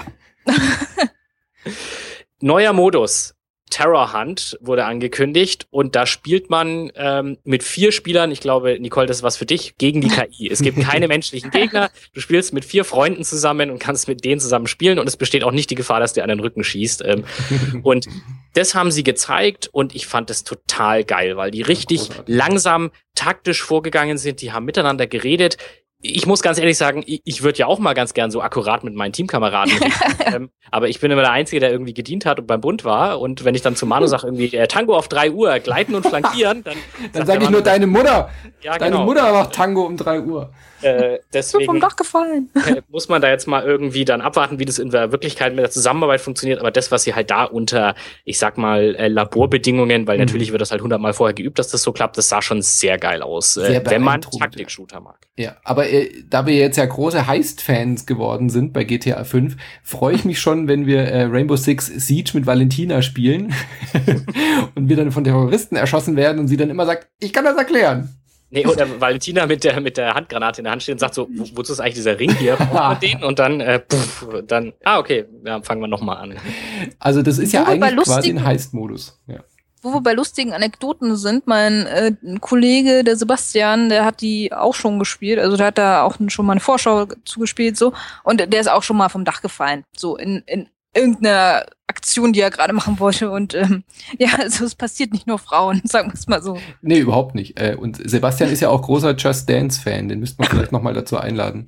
Neuer Modus, Terror Hunt, wurde angekündigt und da spielt man ähm, mit vier Spielern, ich glaube, Nicole, das ist was für dich, gegen die K I. Es gibt keine menschlichen Gegner, du spielst mit vier Freunden zusammen und kannst mit denen zusammen spielen und es besteht auch nicht die Gefahr, dass dir an den Rücken schießt. Ähm, und das haben sie gezeigt und ich fand das total geil, weil die richtig langsam taktisch vorgegangen sind, die haben miteinander geredet. ich muss ganz ehrlich sagen, ich, ich würde ja auch mal ganz gern so akkurat mit meinen Teamkameraden reden. ähm, aber ich bin immer der Einzige, der irgendwie gedient hat und beim Bund war. Und wenn ich dann zu Manu sage, irgendwie äh, Tango auf drei Uhr, gleiten und flankieren, dann Dann sage ich nur deine Mutter. Ja, deine genau. Mutter macht Tango um drei Uhr. Äh, deswegen vom Dach gefallen. äh, muss man da jetzt mal irgendwie dann abwarten, wie das in der Wirklichkeit mit der Zusammenarbeit funktioniert. Aber das, was sie halt da unter, ich sag mal, äh, Laborbedingungen, weil mhm. natürlich wird das halt hundertmal vorher geübt, dass das so klappt, das sah schon sehr geil aus, äh, wenn man Taktik-Shooter mag. Ja, aber äh, da wir jetzt ja große Heist-Fans geworden sind bei G T A fünf, freue ich mich schon, wenn wir äh, Rainbow Six Siege mit Valentina spielen und wir dann von Terroristen erschossen werden und sie dann immer sagt, ich kann das erklären. Nee, oder Valentina mit der mit der Handgranate in der Hand steht und sagt so, wo, wozu ist eigentlich dieser Ring hier? Brauchen wir den? Und dann, äh, puff, dann, ah, okay, ja, fangen wir nochmal an. Also das ist ja Wo wir bei eigentlich quasi lustigen- ein Heist-Modus. Ja. Wo wir bei lustigen Anekdoten sind, mein äh, Kollege, der Sebastian, der hat die auch schon gespielt. Also der hat da auch schon mal eine Vorschau zugespielt, so. Und der ist auch schon mal vom Dach gefallen. So in, in irgendeiner Aktion, die er gerade machen wollte. Und ähm, ja, also es passiert nicht nur Frauen, sagen wir es mal so. Nee, überhaupt nicht. Äh, und Sebastian ist ja auch großer Just Dance-Fan. Den müsste man vielleicht nochmal dazu einladen.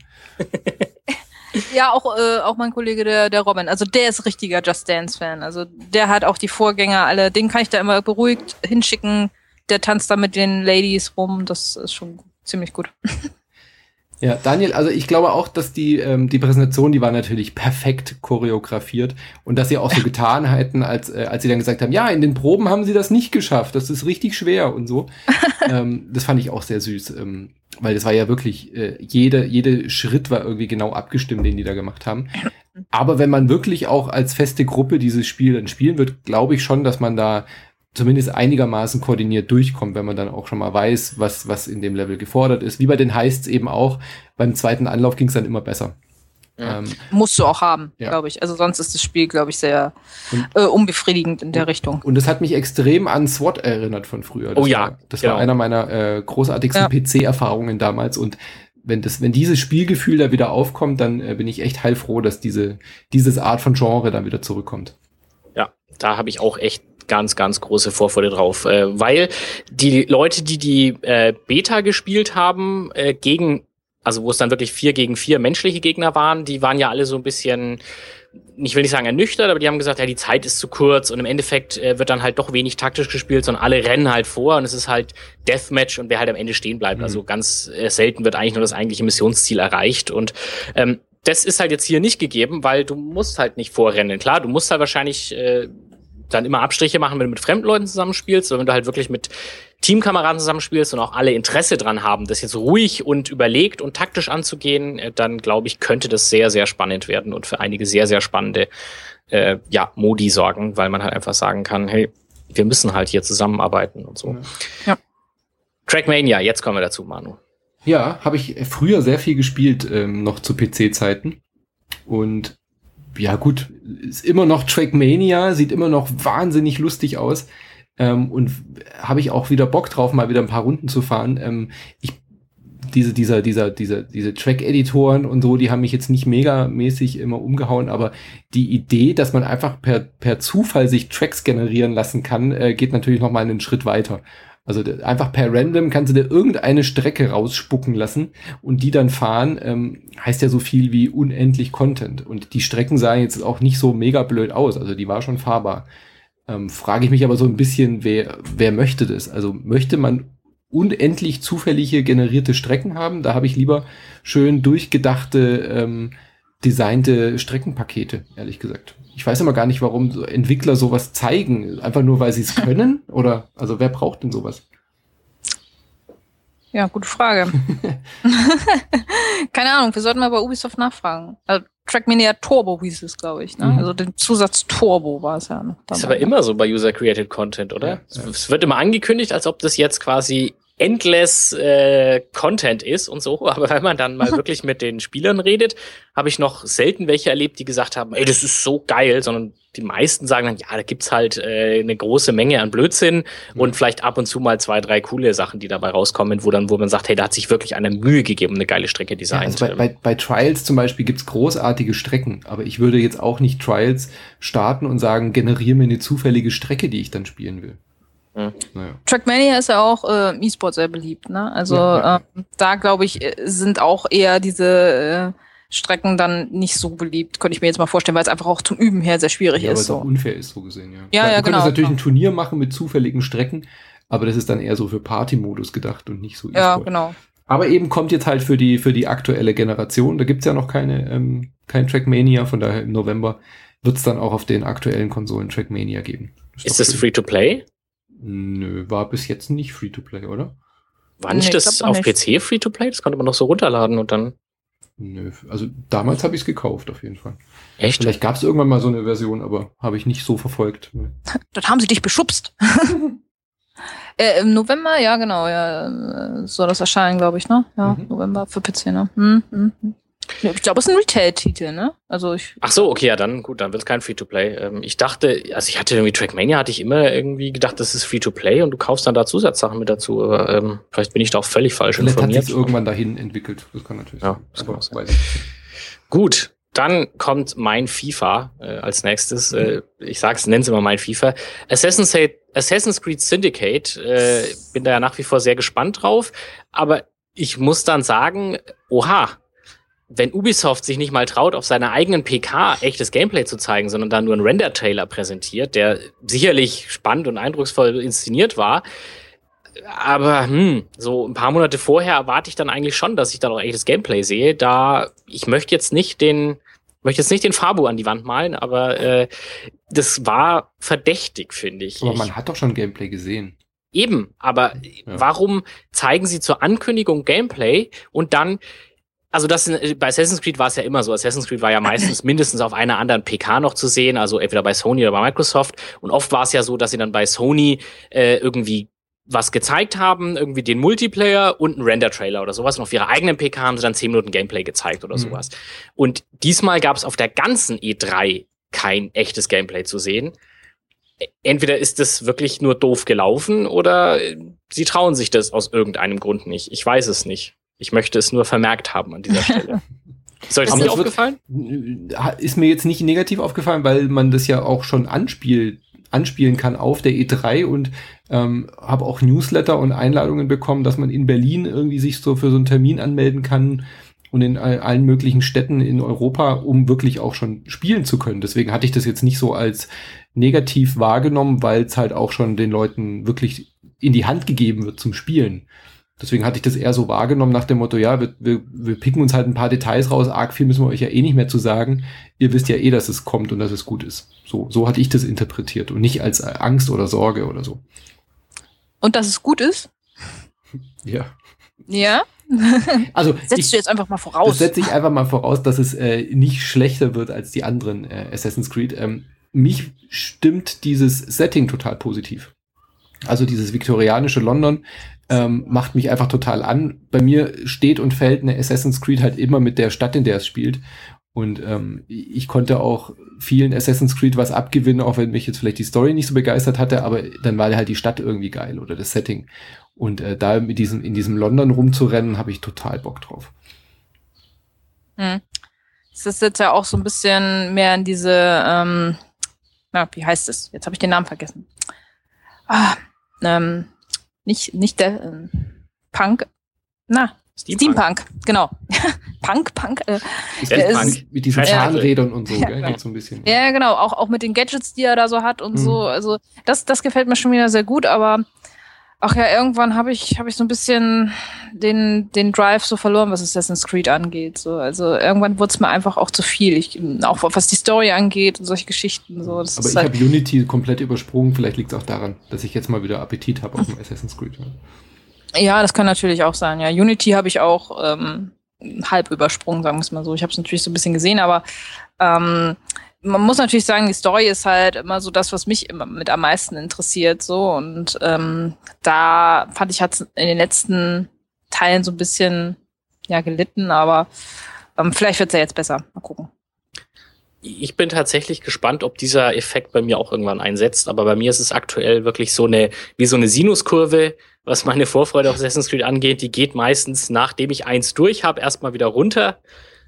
Ja, auch äh, auch mein Kollege, der der Robin. Also der ist richtiger Just Dance-Fan. Also der hat auch die Vorgänger alle. Den kann ich da immer beruhigt hinschicken. Der tanzt da mit den Ladies rum. Das ist schon ziemlich gut. Ja, Daniel, also ich glaube auch, dass die ähm, die Präsentation, die war natürlich perfekt choreografiert und dass sie auch so getan hätten, als äh, als sie dann gesagt haben, ja, in den Proben haben sie das nicht geschafft, das ist richtig schwer und so. ähm, das fand ich auch sehr süß, ähm, weil das war ja wirklich, äh, jede jede Schritt war irgendwie genau abgestimmt, den die da gemacht haben. Aber wenn man wirklich auch als feste Gruppe dieses Spiel dann spielen wird, glaube ich schon, dass man da zumindest einigermaßen koordiniert durchkommt, wenn man dann auch schon mal weiß, was was in dem Level gefordert ist. Wie bei den Heists eben auch. Beim zweiten Anlauf ging es dann immer besser. Ja. Ähm, Musst du auch haben, ja. glaube ich. Also sonst ist das Spiel, glaube ich, sehr und, äh, unbefriedigend in der und, Richtung. Und es hat mich extrem an SWAT erinnert von früher. Das oh ja. War, das genau. war einer meiner äh, großartigsten ja. P C-Erfahrungen damals. Und wenn das, wenn dieses Spielgefühl da wieder aufkommt, dann äh, bin ich echt heilfroh, dass diese dieses Art von Genre dann wieder zurückkommt. Ja, da habe ich auch echt ganz, ganz große Vorfreude drauf, äh, weil die Leute, die die äh, Beta gespielt haben, äh, gegen, also wo es dann wirklich vier gegen vier menschliche Gegner waren, die waren ja alle so ein bisschen, ich will nicht sagen ernüchtert, aber die haben gesagt, ja, die Zeit ist zu kurz und im Endeffekt äh, wird dann halt doch wenig taktisch gespielt, sondern alle rennen halt vor und es ist halt Deathmatch und wer halt am Ende stehen bleibt. Mhm. Also ganz äh, selten wird eigentlich nur das eigentliche Missionsziel erreicht und ähm, das ist halt jetzt hier nicht gegeben, weil du musst halt nicht vorrennen. Klar, du musst halt wahrscheinlich äh, dann immer Abstriche machen, wenn du mit fremden Leuten zusammenspielst, oder wenn du halt wirklich mit Teamkameraden zusammenspielst und auch alle Interesse dran haben, das jetzt ruhig und überlegt und taktisch anzugehen, dann glaube ich, könnte das sehr, sehr spannend werden und für einige sehr, sehr spannende äh, ja, Modi sorgen, weil man halt einfach sagen kann, hey, wir müssen halt hier zusammenarbeiten und so. Ja. Trackmania, jetzt kommen wir dazu, Manu. Ja, habe ich früher sehr viel gespielt, ähm, noch zu P C-Zeiten. Und ja gut, ist immer noch Trackmania, sieht immer noch wahnsinnig lustig aus. Ähm, und habe ich auch wieder Bock drauf, mal wieder ein paar Runden zu fahren. Ähm, ich, diese, dieser, dieser, dieser, diese Track-Editoren und so, die haben mich jetzt nicht megamäßig immer umgehauen, aber die Idee, dass man einfach per, per Zufall sich Tracks generieren lassen kann, äh, geht natürlich noch mal einen Schritt weiter. Also einfach per Random kannst du dir irgendeine Strecke rausspucken lassen und die dann fahren, ähm, heißt ja so viel wie unendlich Content. Und die Strecken sahen jetzt auch nicht so mega blöd aus, also die war schon fahrbar. Ähm, frage ich mich aber so ein bisschen, wer, wer möchte das? Also möchte man unendlich zufällige generierte Strecken haben? Da habe ich lieber schön durchgedachte, ähm, designte Streckenpakete, ehrlich gesagt. Ich weiß immer gar nicht, warum so Entwickler sowas zeigen. Einfach nur, weil sie es können? Oder, also wer braucht denn sowas? Ja, gute Frage. Keine Ahnung, wir sollten mal bei Ubisoft nachfragen. Also, Trackmania Turbo hieß es, glaube ich. Ne? Mhm. Also den Zusatz Turbo war es ja noch. Das ist aber immer so bei User-Created Content, oder? Ja, ja. Es wird immer angekündigt, als ob das jetzt quasi endless äh, Content ist und so, aber wenn man dann mal wirklich mit den Spielern redet, habe ich noch selten welche erlebt, die gesagt haben, ey, das ist so geil, sondern die meisten sagen dann, ja, da gibt's halt äh, eine große Menge an Blödsinn mhm. und vielleicht ab und zu mal zwei, drei coole Sachen, die dabei rauskommen, wo dann, wo man sagt, hey, da hat sich wirklich eine Mühe gegeben, eine geile Strecke designt. Ja, also bei, bei, bei Trials zum Beispiel gibt's großartige Strecken, aber ich würde jetzt auch nicht Trials starten und sagen, generiere mir eine zufällige Strecke, die ich dann spielen will. Hm. Naja. Trackmania ist ja auch äh, E-Sport sehr beliebt, ne? Also ja, ja. Ähm, da glaube ich, sind auch eher diese äh, Strecken dann nicht so beliebt, könnte ich mir jetzt mal vorstellen, weil es einfach auch zum Üben her sehr schwierig ja, ist. Aber es so. auch unfair ist, so gesehen, ja. Ja, Klar, ja, du genau. könntest natürlich genau. ein Turnier machen mit zufälligen Strecken, aber das ist dann eher so für Party-Modus gedacht und nicht so E-Sport. Ja, genau. Aber eben kommt jetzt halt für die für die aktuelle Generation, da gibt's ja noch keine ähm, kein Trackmania, von daher im November wird's dann auch auf den aktuellen Konsolen Trackmania geben. Ist, ist das Free-to-Play? Nö, war bis jetzt nicht Free-to-Play, oder? War nicht nee, das auf nicht. P C Free-to-Play? Das konnte man noch so runterladen und dann... Nö, also damals habe ich es gekauft, auf jeden Fall. Echt? Vielleicht gab es irgendwann mal so eine Version, aber habe ich nicht so verfolgt. Dann haben sie dich beschubst. äh, Im November, ja genau, ja, soll das erscheinen, glaube ich, ne? Ja, mhm. November für P C, ne? Hm, hm, hm. Ich glaube, es ist ein Retail-Titel, ne? Also ich. Ach so, okay, ja, dann gut, dann wird es kein Free-to-Play. Ähm, ich dachte, also ich hatte irgendwie Trackmania, hatte ich immer irgendwie gedacht, das ist Free-to-Play und du kaufst dann da Zusatzsachen mit dazu. Aber ähm, vielleicht bin ich da auch völlig falsch vielleicht informiert. Vielleicht hat sich irgendwann dahin entwickelt. Das kann natürlich ja, sein. Das kann sein. Gut, dann kommt mein FIFA äh, als nächstes. Äh, ich sag's, nenn's immer mein FIFA. Assassin's, Assassin's Creed Syndicate. Äh, bin da ja nach wie vor sehr gespannt drauf. Aber ich muss dann sagen, oha, wenn Ubisoft sich nicht mal traut, auf seiner eigenen P K echtes Gameplay zu zeigen, sondern dann nur einen Render-Trailer präsentiert, der sicherlich spannend und eindrucksvoll inszeniert war, aber hm, so ein paar Monate vorher erwarte ich dann eigentlich schon, dass ich dann auch echtes Gameplay sehe. Da ich möchte jetzt nicht den, möchte jetzt nicht den Fabu an die Wand malen, aber äh, das war verdächtig, finde ich. Aber man hat doch schon Gameplay gesehen. Eben, aber ja. Warum zeigen sie zur Ankündigung Gameplay und dann Also das bei Assassin's Creed war es ja immer so. Assassin's Creed war ja meistens mindestens auf einer anderen P K noch zu sehen, also entweder bei Sony oder bei Microsoft. Und oft war es ja so, dass sie dann bei Sony äh, irgendwie was gezeigt haben, irgendwie den Multiplayer und einen Render-Trailer oder sowas. Und auf ihrer eigenen P K haben sie dann zehn Minuten Gameplay gezeigt oder mhm. sowas. Und diesmal gab es auf der ganzen E drei kein echtes Gameplay zu sehen. Entweder ist das wirklich nur doof gelaufen oder sie trauen sich das aus irgendeinem Grund nicht. Ich weiß es nicht. Ich möchte es nur vermerkt haben an dieser Stelle. Ist euch das nicht aufgefallen? Ist mir jetzt nicht negativ aufgefallen, weil man das ja auch schon anspielt, anspielen kann auf der E drei und ähm, habe auch Newsletter und Einladungen bekommen, dass man in Berlin irgendwie sich so für so einen Termin anmelden kann und in all, allen möglichen Städten in Europa, um wirklich auch schon spielen zu können. Deswegen hatte ich das jetzt nicht so als negativ wahrgenommen, weil es halt auch schon den Leuten wirklich in die Hand gegeben wird zum Spielen. Deswegen hatte ich das eher so wahrgenommen nach dem Motto, ja, wir, wir, wir picken uns halt ein paar Details raus, arg viel müssen wir euch ja eh nicht mehr zu sagen. Ihr wisst ja eh, dass es kommt und dass es gut ist. So, so hatte ich das interpretiert und nicht als Angst oder Sorge oder so. Und dass es gut ist? Ja. Ja? Also setzt ich, du jetzt einfach mal voraus. Das setze ich einfach mal voraus, dass es äh, nicht schlechter wird als die anderen äh, Assassin's Creed. Ähm, mich stimmt dieses Setting total positiv. Also dieses viktorianische London ähm, macht mich einfach total an. Bei mir steht und fällt eine Assassin's Creed halt immer mit der Stadt, in der es spielt. Und ähm, ich konnte auch vielen Assassin's Creed was abgewinnen, auch wenn mich jetzt vielleicht die Story nicht so begeistert hatte, aber dann war halt die Stadt irgendwie geil oder das Setting. Und äh, da mit diesem, in diesem London rumzurennen, habe ich total Bock drauf. Hm. Es ist jetzt ja auch so ein bisschen mehr in diese, ähm, na, wie heißt es? Jetzt habe ich den Namen vergessen. Ah, ähm, nicht, nicht der ähm, Punk, na, Steampunk, Steampunk genau. Punk, Punk. Äh, ist, mit diesen Zahnrädern und so, ja, gell, geht so ein bisschen. Ja, genau, auch, auch mit den Gadgets, die er da so hat und mhm. so. Also das, das gefällt mir schon wieder sehr gut, aber ach ja, irgendwann habe ich, habe ich so ein bisschen den, den Drive so verloren, was Assassin's Creed angeht. So. Also irgendwann wurde es mir einfach auch zu viel. Ich, auch was die Story angeht und solche Geschichten. So. Das aber ich halt habe Unity komplett übersprungen. Vielleicht liegt es auch daran, dass ich jetzt mal wieder Appetit habe auf dem Assassin's Creed. Ja, das kann natürlich auch sein. Ja, Unity habe ich auch ähm, halb übersprungen, sagen wir es mal so. Ich habe es natürlich so ein bisschen gesehen, aber ähm, man muss natürlich sagen, die Story ist halt immer so das, was mich immer mit am meisten interessiert, so. Und ähm, da fand ich, hat es in den letzten Teilen so ein bisschen ja gelitten, aber ähm, vielleicht wird es ja jetzt besser. Mal gucken. Ich bin tatsächlich gespannt, ob dieser Effekt bei mir auch irgendwann einsetzt, aber bei mir ist es aktuell wirklich so eine, wie so eine Sinuskurve, was meine Vorfreude auf Assassin's Creed angeht. Die geht meistens, nachdem ich eins durch habe, erstmal wieder runter.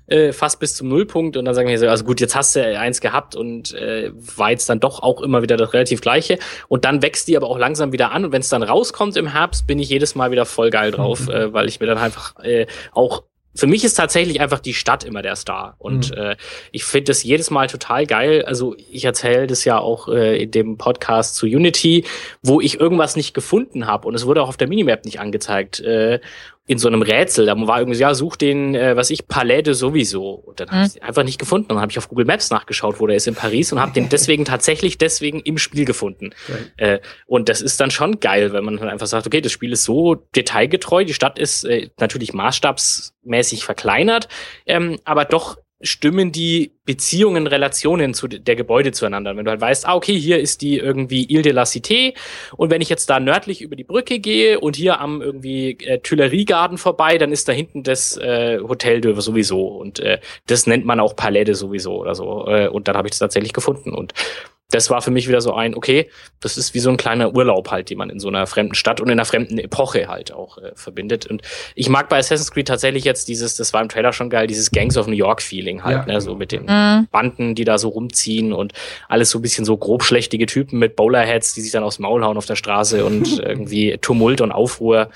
äh, fast bis zum Nullpunkt und dann sagen wir so, also gut, jetzt hast du eins gehabt und äh, war jetzt dann doch auch immer wieder das relativ Gleiche und dann wächst die aber auch langsam wieder an und wenn es dann rauskommt im Herbst, bin ich jedes Mal wieder voll geil drauf, mhm. äh, weil ich mir dann einfach äh, auch für mich ist tatsächlich einfach die Stadt immer der Star. Und mhm. äh, ich finde das jedes Mal total geil. Also ich erzähle das ja auch äh, in dem Podcast zu Unity, wo ich irgendwas nicht gefunden habe. Und es wurde auch auf der Minimap nicht angezeigt. Äh, in so einem Rätsel. Da war irgendwie, ja, such den, äh, was ich, Palais de sowieso. Und dann mhm. habe ich einfach nicht gefunden. Dann habe ich auf Google Maps nachgeschaut, wo der ist in Paris und habe den deswegen tatsächlich deswegen im Spiel gefunden. Äh, und das ist dann schon geil, wenn man dann einfach sagt, okay, das Spiel ist so detailgetreu, die Stadt ist äh, natürlich maßstabsmäßig verkleinert, ähm, aber doch stimmen die Beziehungen, Relationen zu der Gebäude zueinander. Wenn du halt weißt, ah, okay, hier ist die irgendwie Ile de la Cité und wenn ich jetzt da nördlich über die Brücke gehe und hier am irgendwie äh, Tuileries-Garten vorbei, dann ist da hinten das äh, Hotel de sowieso und äh, das nennt man auch Palais de sowieso oder so äh, und dann habe ich das tatsächlich gefunden und das war für mich wieder so ein, okay, das ist wie so ein kleiner Urlaub halt, den man in so einer fremden Stadt und in einer fremden Epoche halt auch äh, verbindet. Und ich mag bei Assassin's Creed tatsächlich jetzt dieses, das war im Trailer schon geil, dieses Gangs of New York Feeling halt, ja, ne, so mit den mhm. Banden, die da so rumziehen und alles so ein bisschen so grobschlächtige Typen mit Bowlerheads, die sich dann aufs Maul hauen auf der Straße und irgendwie Tumult und Aufruhr.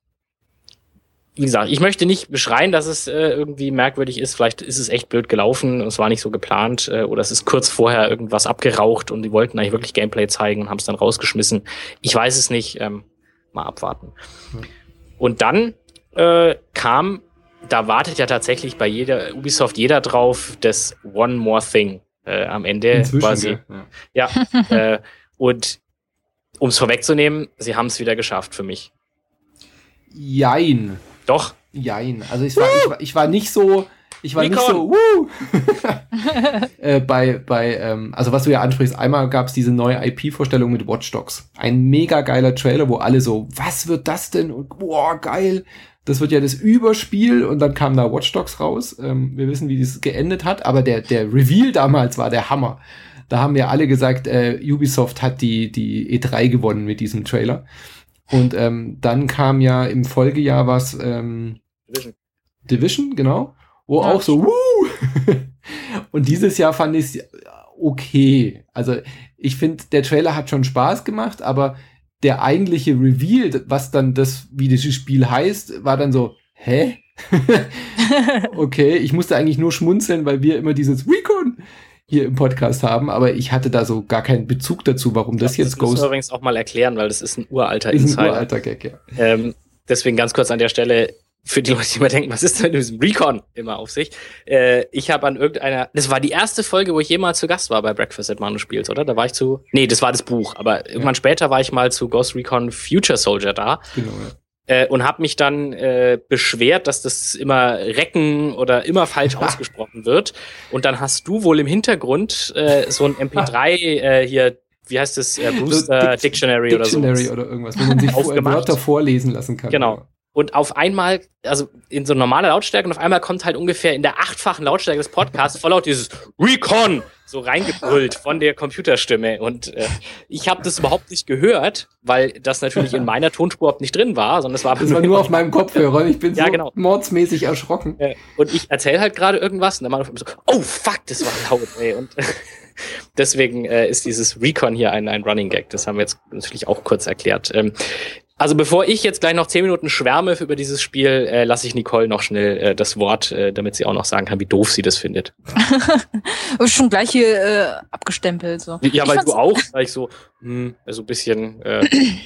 Wie gesagt, ich möchte nicht beschreien, dass es äh, irgendwie merkwürdig ist. Vielleicht ist es echt blöd gelaufen und es war nicht so geplant. Äh, oder es ist kurz vorher irgendwas abgeraucht und die wollten eigentlich wirklich Gameplay zeigen und haben es dann rausgeschmissen. Ich weiß es nicht. Ähm, mal abwarten. Mhm. Und dann äh, kam, da wartet ja tatsächlich bei jeder Ubisoft jeder drauf, das One More Thing äh, am Ende Inzwischen, quasi. Ja. ja äh, und um es vorwegzunehmen, sie haben es wieder geschafft für mich. Jein. Doch. Jein. Also ich war, ich war, ich war nicht so, ich war Recon. nicht so, wuh! äh, bei, bei, ähm, also was du ja ansprichst, einmal gab es diese neue I P-Vorstellung mit Watch Dogs. Ein mega geiler Trailer, wo alle so, was wird das denn? Und boah, geil. Das wird ja das Überspiel und dann kam da Watch Dogs raus. Ähm, wir wissen, wie das geendet hat, aber der, der Reveal damals war der Hammer. Da haben ja alle gesagt, äh, Ubisoft hat die, die E drei gewonnen mit diesem Trailer. Und ähm, dann kam ja im Folgejahr was ähm, Division. Division, genau. Wo ja. auch so, wuh! Und dieses Jahr fand ich es okay. Also ich finde, der Trailer hat schon Spaß gemacht, aber der eigentliche Reveal, was dann das, wie das Spiel heißt, war dann so, hä? Okay, ich musste eigentlich nur schmunzeln, weil wir immer dieses Recon hier im Podcast haben, aber ich hatte da so gar keinen Bezug dazu, warum das ja, jetzt Ghost... Das müssen wir übrigens auch mal erklären, weil das ist ein uralter ist Insider. Ein uralter Gag, ja. Ähm, deswegen ganz kurz an der Stelle, für die Leute, die immer denken, was ist denn mit diesem Recon immer auf sich? Äh, ich habe an irgendeiner... Das war die erste Folge, wo ich jemals zu Gast war bei Breakfast at Manu Spiels, oder? Da war ich zu... Nee, das war das Buch, aber ja. irgendwann später war ich mal zu Ghost Recon Future Soldier da. Genau, ja. Äh, und habe mich dann äh, beschwert, dass das immer Recken oder immer falsch ausgesprochen wird. Und dann hast du wohl im Hintergrund äh, so ein M P drei äh, hier, wie heißt das, äh, Brewster so Dictionary, Dictionary oder so. Dictionary oder irgendwas, wo man sich Wörter vorlesen lassen kann. Genau. Oder? Und auf einmal, also in so normaler Lautstärke, und auf einmal kommt halt ungefähr in der achtfachen Lautstärke des Podcasts voll laut dieses Recon so reingebrüllt von der Computerstimme. Und äh, ich habe das überhaupt nicht gehört, weil das natürlich in meiner Tonspur überhaupt nicht drin war, sondern es war, das war nur auf meinem Kopfhörer. Ich bin ja, so genau. mordsmäßig erschrocken. Und ich erzähle halt gerade irgendwas und dann war so, oh fuck, das war laut, ey. Und deswegen äh, ist dieses Recon hier ein, ein Running Gag. Das haben wir jetzt natürlich auch kurz erklärt. Ähm, Also bevor ich jetzt gleich noch zehn Minuten schwärme über dieses Spiel, äh, lasse ich Nicole noch schnell äh, das Wort, äh, damit sie auch noch sagen kann, wie doof sie das findet. Schon gleich hier äh, abgestempelt. So. Ja, ich weil du auch, weil ich so, hm, so ein bisschen... Äh,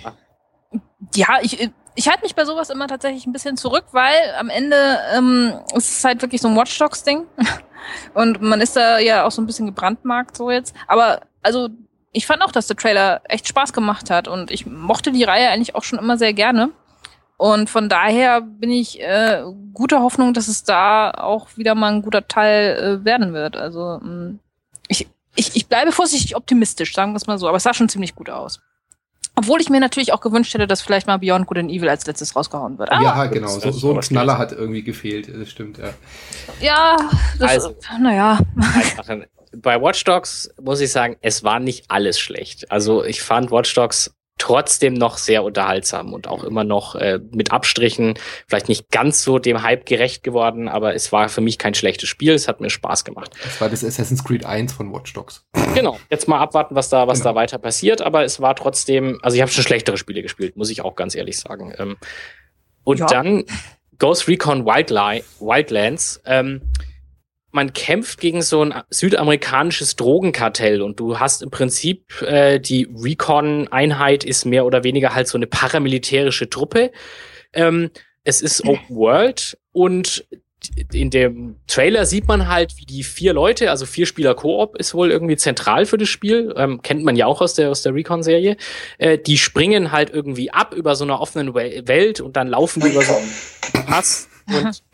ja, ich, ich halte mich bei sowas immer tatsächlich ein bisschen zurück, weil am Ende ähm, ist es halt wirklich so ein Watch Dogs-Ding. Und man ist da ja auch so ein bisschen gebrandmarkt so jetzt. Aber also... Ich fand auch, dass der Trailer echt Spaß gemacht hat und ich mochte die Reihe eigentlich auch schon immer sehr gerne. Und von daher bin ich äh, guter Hoffnung, dass es da auch wieder mal ein guter Teil äh, werden wird. Also mh, ich, ich, ich bleibe vorsichtig optimistisch, sagen wir es mal so, aber es sah schon ziemlich gut aus. Obwohl ich mir natürlich auch gewünscht hätte, dass vielleicht mal Beyond Good and Evil als letztes rausgehauen wird. Aber ja, genau. So, so ein Knaller hat irgendwie gefehlt. Das stimmt, ja. Ja, das, also, naja. Bei Watch Dogs muss ich sagen, es war nicht alles schlecht. Also ich fand Watch Dogs trotzdem noch sehr unterhaltsam und auch immer noch äh, mit Abstrichen, vielleicht nicht ganz so dem Hype gerecht geworden, aber es war für mich kein schlechtes Spiel, es hat mir Spaß gemacht. Das war das Assassin's Creed eins von Watch Dogs. Genau, jetzt mal abwarten, was da was Genau. da weiter passiert, aber es war trotzdem, also ich habe schon schlechtere Spiele gespielt, muss ich auch ganz ehrlich sagen. Ähm, und Ja. dann Ghost Recon Wildli- Wildlands, ähm, man kämpft gegen so ein südamerikanisches Drogenkartell und du hast im Prinzip äh, die Recon-Einheit ist mehr oder weniger halt so eine paramilitärische Truppe. Ähm, es ist Open World und in dem Trailer sieht man halt, wie die vier Leute, also vier Spieler Koop ist wohl irgendwie zentral für das Spiel, ähm, kennt man ja auch aus der aus der Recon-Serie. Äh, die springen halt irgendwie ab über so einer offenen We- Welt und dann laufen die über so einen Pass und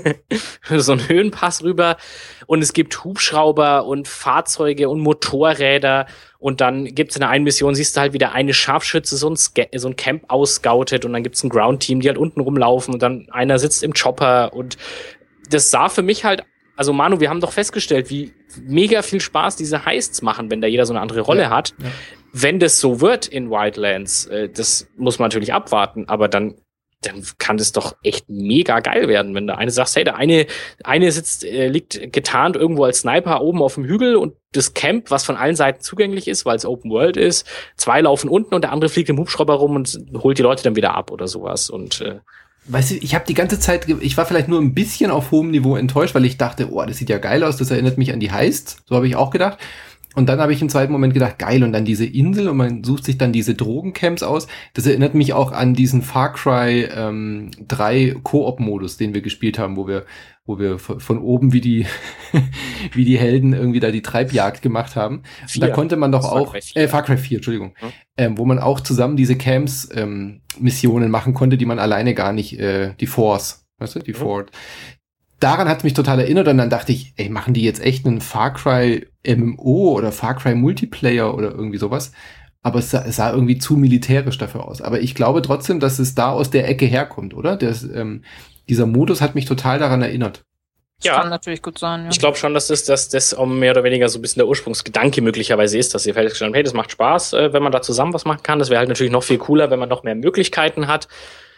so einen Höhenpass rüber und es gibt Hubschrauber und Fahrzeuge und Motorräder und dann gibt's in der einen Mission, siehst du halt wieder eine Scharfschütze so ein, Sca- so ein Camp ausscoutet und dann gibt's ein Ground-Team, die halt unten rumlaufen und dann einer sitzt im Chopper und das sah für mich halt, also Manu, wir haben doch festgestellt, wie mega viel Spaß diese Heists machen, wenn da jeder so eine andere Rolle Ja, hat. ja. Wenn das so wird in Wildlands, äh, das muss man natürlich abwarten, aber dann dann kann das doch echt mega geil werden, wenn der eine sagt, hey, der eine, eine sitzt, äh, liegt getarnt irgendwo als Sniper oben auf dem Hügel und das Camp, was von allen Seiten zugänglich ist, weil es Open World ist, zwei laufen unten und der andere fliegt im Hubschrauber rum und holt die Leute dann wieder ab oder sowas und äh, Weißt du, ich habe die ganze Zeit, ge- ich war vielleicht nur ein bisschen auf hohem Niveau enttäuscht, weil ich dachte, oh, das sieht ja geil aus, das erinnert mich an die Heists. So habe ich auch gedacht. Und dann habe ich im zweiten Moment gedacht, geil, und dann diese Insel und man sucht sich dann diese Drogencamps aus. Das erinnert mich auch an diesen Far Cry ähm, drei Koop-Modus, den wir gespielt haben, wo wir wo wir von von oben wie die wie die Helden irgendwie da die Treibjagd gemacht haben. Und da Vier. konnte man doch Far auch, Cry vier. äh, Far Cry vier, Entschuldigung, Hm. ähm, wo man auch zusammen diese Camps ähm, Missionen machen konnte, die man alleine gar nicht, äh, die Force, weißt du, die Mhm. Ford. Daran hat es mich total erinnert und dann dachte ich, ey, machen die jetzt echt einen Far Cry M M O oder Far Cry Multiplayer oder irgendwie sowas? Aber es sah, es sah irgendwie zu militärisch dafür aus. Aber ich glaube trotzdem, dass es da aus der Ecke herkommt, oder? Das, ähm, dieser Modus hat mich total daran erinnert. Das Ja. kann natürlich gut sein, ja. ich glaube schon, dass das, dass das auch mehr oder weniger so ein bisschen der Ursprungsgedanke möglicherweise ist, dass sie festgestellt haben, hey, das macht Spaß, äh, wenn man da zusammen was machen kann. Das wäre halt natürlich noch viel cooler, wenn man noch mehr Möglichkeiten hat.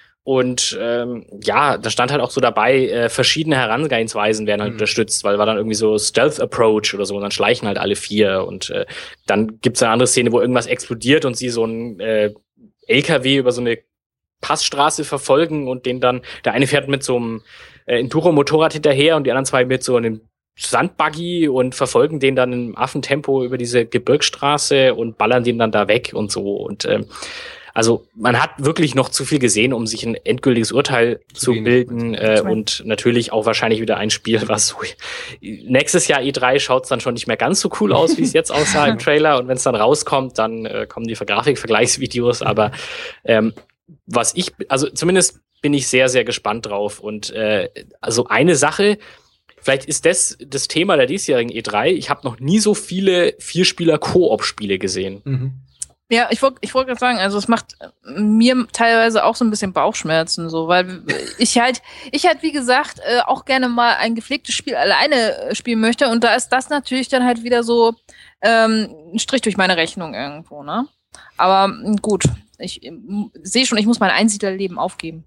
Und ähm, ja, da stand halt auch so dabei, äh, verschiedene Herangehensweisen werden halt Mhm. unterstützt, weil war dann irgendwie so Stealth-Approach oder so und dann schleichen halt alle vier und äh, dann gibt's eine andere Szene, wo irgendwas explodiert und sie so ein äh, L K W über so eine Passstraße verfolgen und den dann, der eine fährt mit so einem äh, Enduro-Motorrad hinterher und die anderen zwei mit so einem Sandbuggy und verfolgen den dann im Affentempo über diese Gebirgsstraße und ballern den dann da weg und so und ähm, also man hat wirklich noch zu viel gesehen, um sich ein endgültiges Urteil Zu zu wenig. bilden äh, Zu wenig. und natürlich auch wahrscheinlich wieder ein Spiel, was so nächstes Jahr E drei schaut's dann schon nicht mehr ganz so cool aus, wie es jetzt aussah im Trailer und wenn es dann rauskommt, dann äh, kommen die Grafikvergleichsvideos, aber ähm, was ich, also zumindest bin ich sehr, sehr gespannt drauf und äh, also eine Sache, vielleicht ist das das Thema der diesjährigen E drei, ich habe noch nie so viele Vierspieler-Koop-Spiele gesehen. Mhm. Ja, ich wollte ich wollte gerade sagen, also es macht mir teilweise auch so ein bisschen Bauchschmerzen, so, weil ich halt, ich halt wie gesagt äh, auch gerne mal ein gepflegtes Spiel alleine äh, spielen möchte und da ist das natürlich dann halt wieder so ähm, ein Strich durch meine Rechnung irgendwo, ne? Aber mh, gut, ich ähm, sehe schon, ich muss mein Einsiedlerleben aufgeben.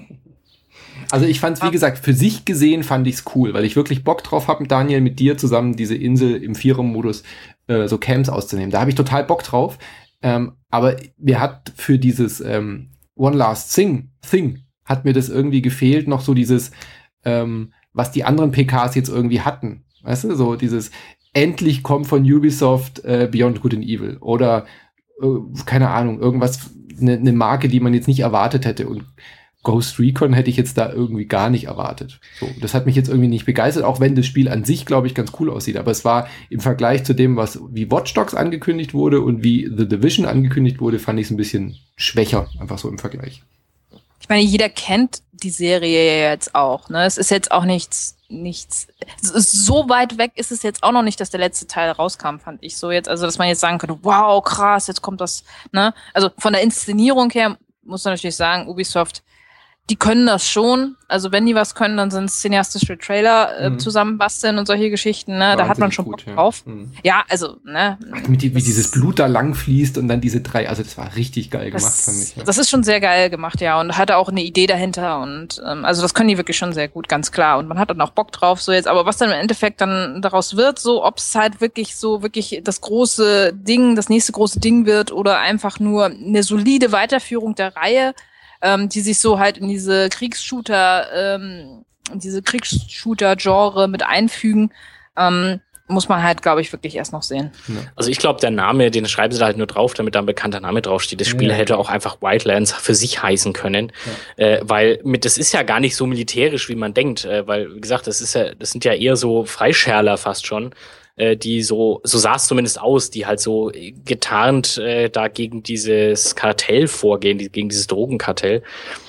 Also ich fand's, wie gesagt, für sich gesehen fand ich's cool, weil ich wirklich Bock drauf habe, Daniel, mit dir zusammen diese Insel im Vierer-Modus äh, so Camps auszunehmen. Da habe ich total Bock drauf. Ähm, aber mir hat für dieses ähm, One Last Thing, Thing, hat mir das irgendwie gefehlt, noch so dieses, ähm, was die anderen P Ks jetzt irgendwie hatten. Weißt du, so dieses, endlich kommt von Ubisoft äh, Beyond Good and Evil oder, äh, keine Ahnung, irgendwas, eine ne Marke, die man jetzt nicht erwartet hätte und Ghost Recon hätte ich jetzt da irgendwie gar nicht erwartet. So, das hat mich jetzt irgendwie nicht begeistert, auch wenn das Spiel an sich, glaube ich, ganz cool aussieht. Aber es war im Vergleich zu dem, was wie Watch Dogs angekündigt wurde und wie The Division angekündigt wurde, fand ich es ein bisschen schwächer, einfach so im Vergleich. Ich meine, jeder kennt die Serie ja jetzt auch, ne? Es ist jetzt auch nichts, nichts, so weit weg ist es jetzt auch noch nicht, dass der letzte Teil rauskam, fand ich so jetzt. Also, dass man jetzt sagen könnte, wow, krass, jetzt kommt das, ne? Also, von der Inszenierung her muss man natürlich sagen, Ubisoft die können das schon. Also wenn die was können, dann sind es cineastische Trailer äh, mhm. zusammenbasteln und solche Geschichten. Ne? Da hat man schon Bock drauf. Ja, mhm. ja also, ne. Ach, mit die, wie dieses Blut da lang fließt und dann diese drei, also das war richtig geil gemacht, das, fand ich. Ja. Das ist schon sehr geil gemacht, ja. Und hatte auch eine Idee dahinter. Und ähm, also das können die wirklich schon sehr gut, ganz klar. Und man hat dann auch Bock drauf, so jetzt. Aber was dann im Endeffekt dann daraus wird, so ob es halt wirklich so, wirklich das große Ding, das nächste große Ding wird oder einfach nur eine solide Weiterführung der Reihe, Ähm, die sich so halt in diese Kriegsshooter, ähm, in diese Kriegsshooter-Genre mit einfügen, ähm, muss man halt, glaube ich, wirklich erst noch sehen. Also ich glaube, der Name, den schreiben sie da halt nur drauf, damit da ein bekannter Name draufsteht. Das Spiel ja. hätte auch einfach Wildlands für sich heißen können, ja. äh, weil mit das ist ja gar nicht so militärisch, wie man denkt, äh, weil wie gesagt, das ist ja, das sind ja eher so Freischärler fast schon. Die so, so sah es zumindest aus, die halt so getarnt äh, da gegen dieses Kartell vorgehen, die, gegen dieses Drogenkartell.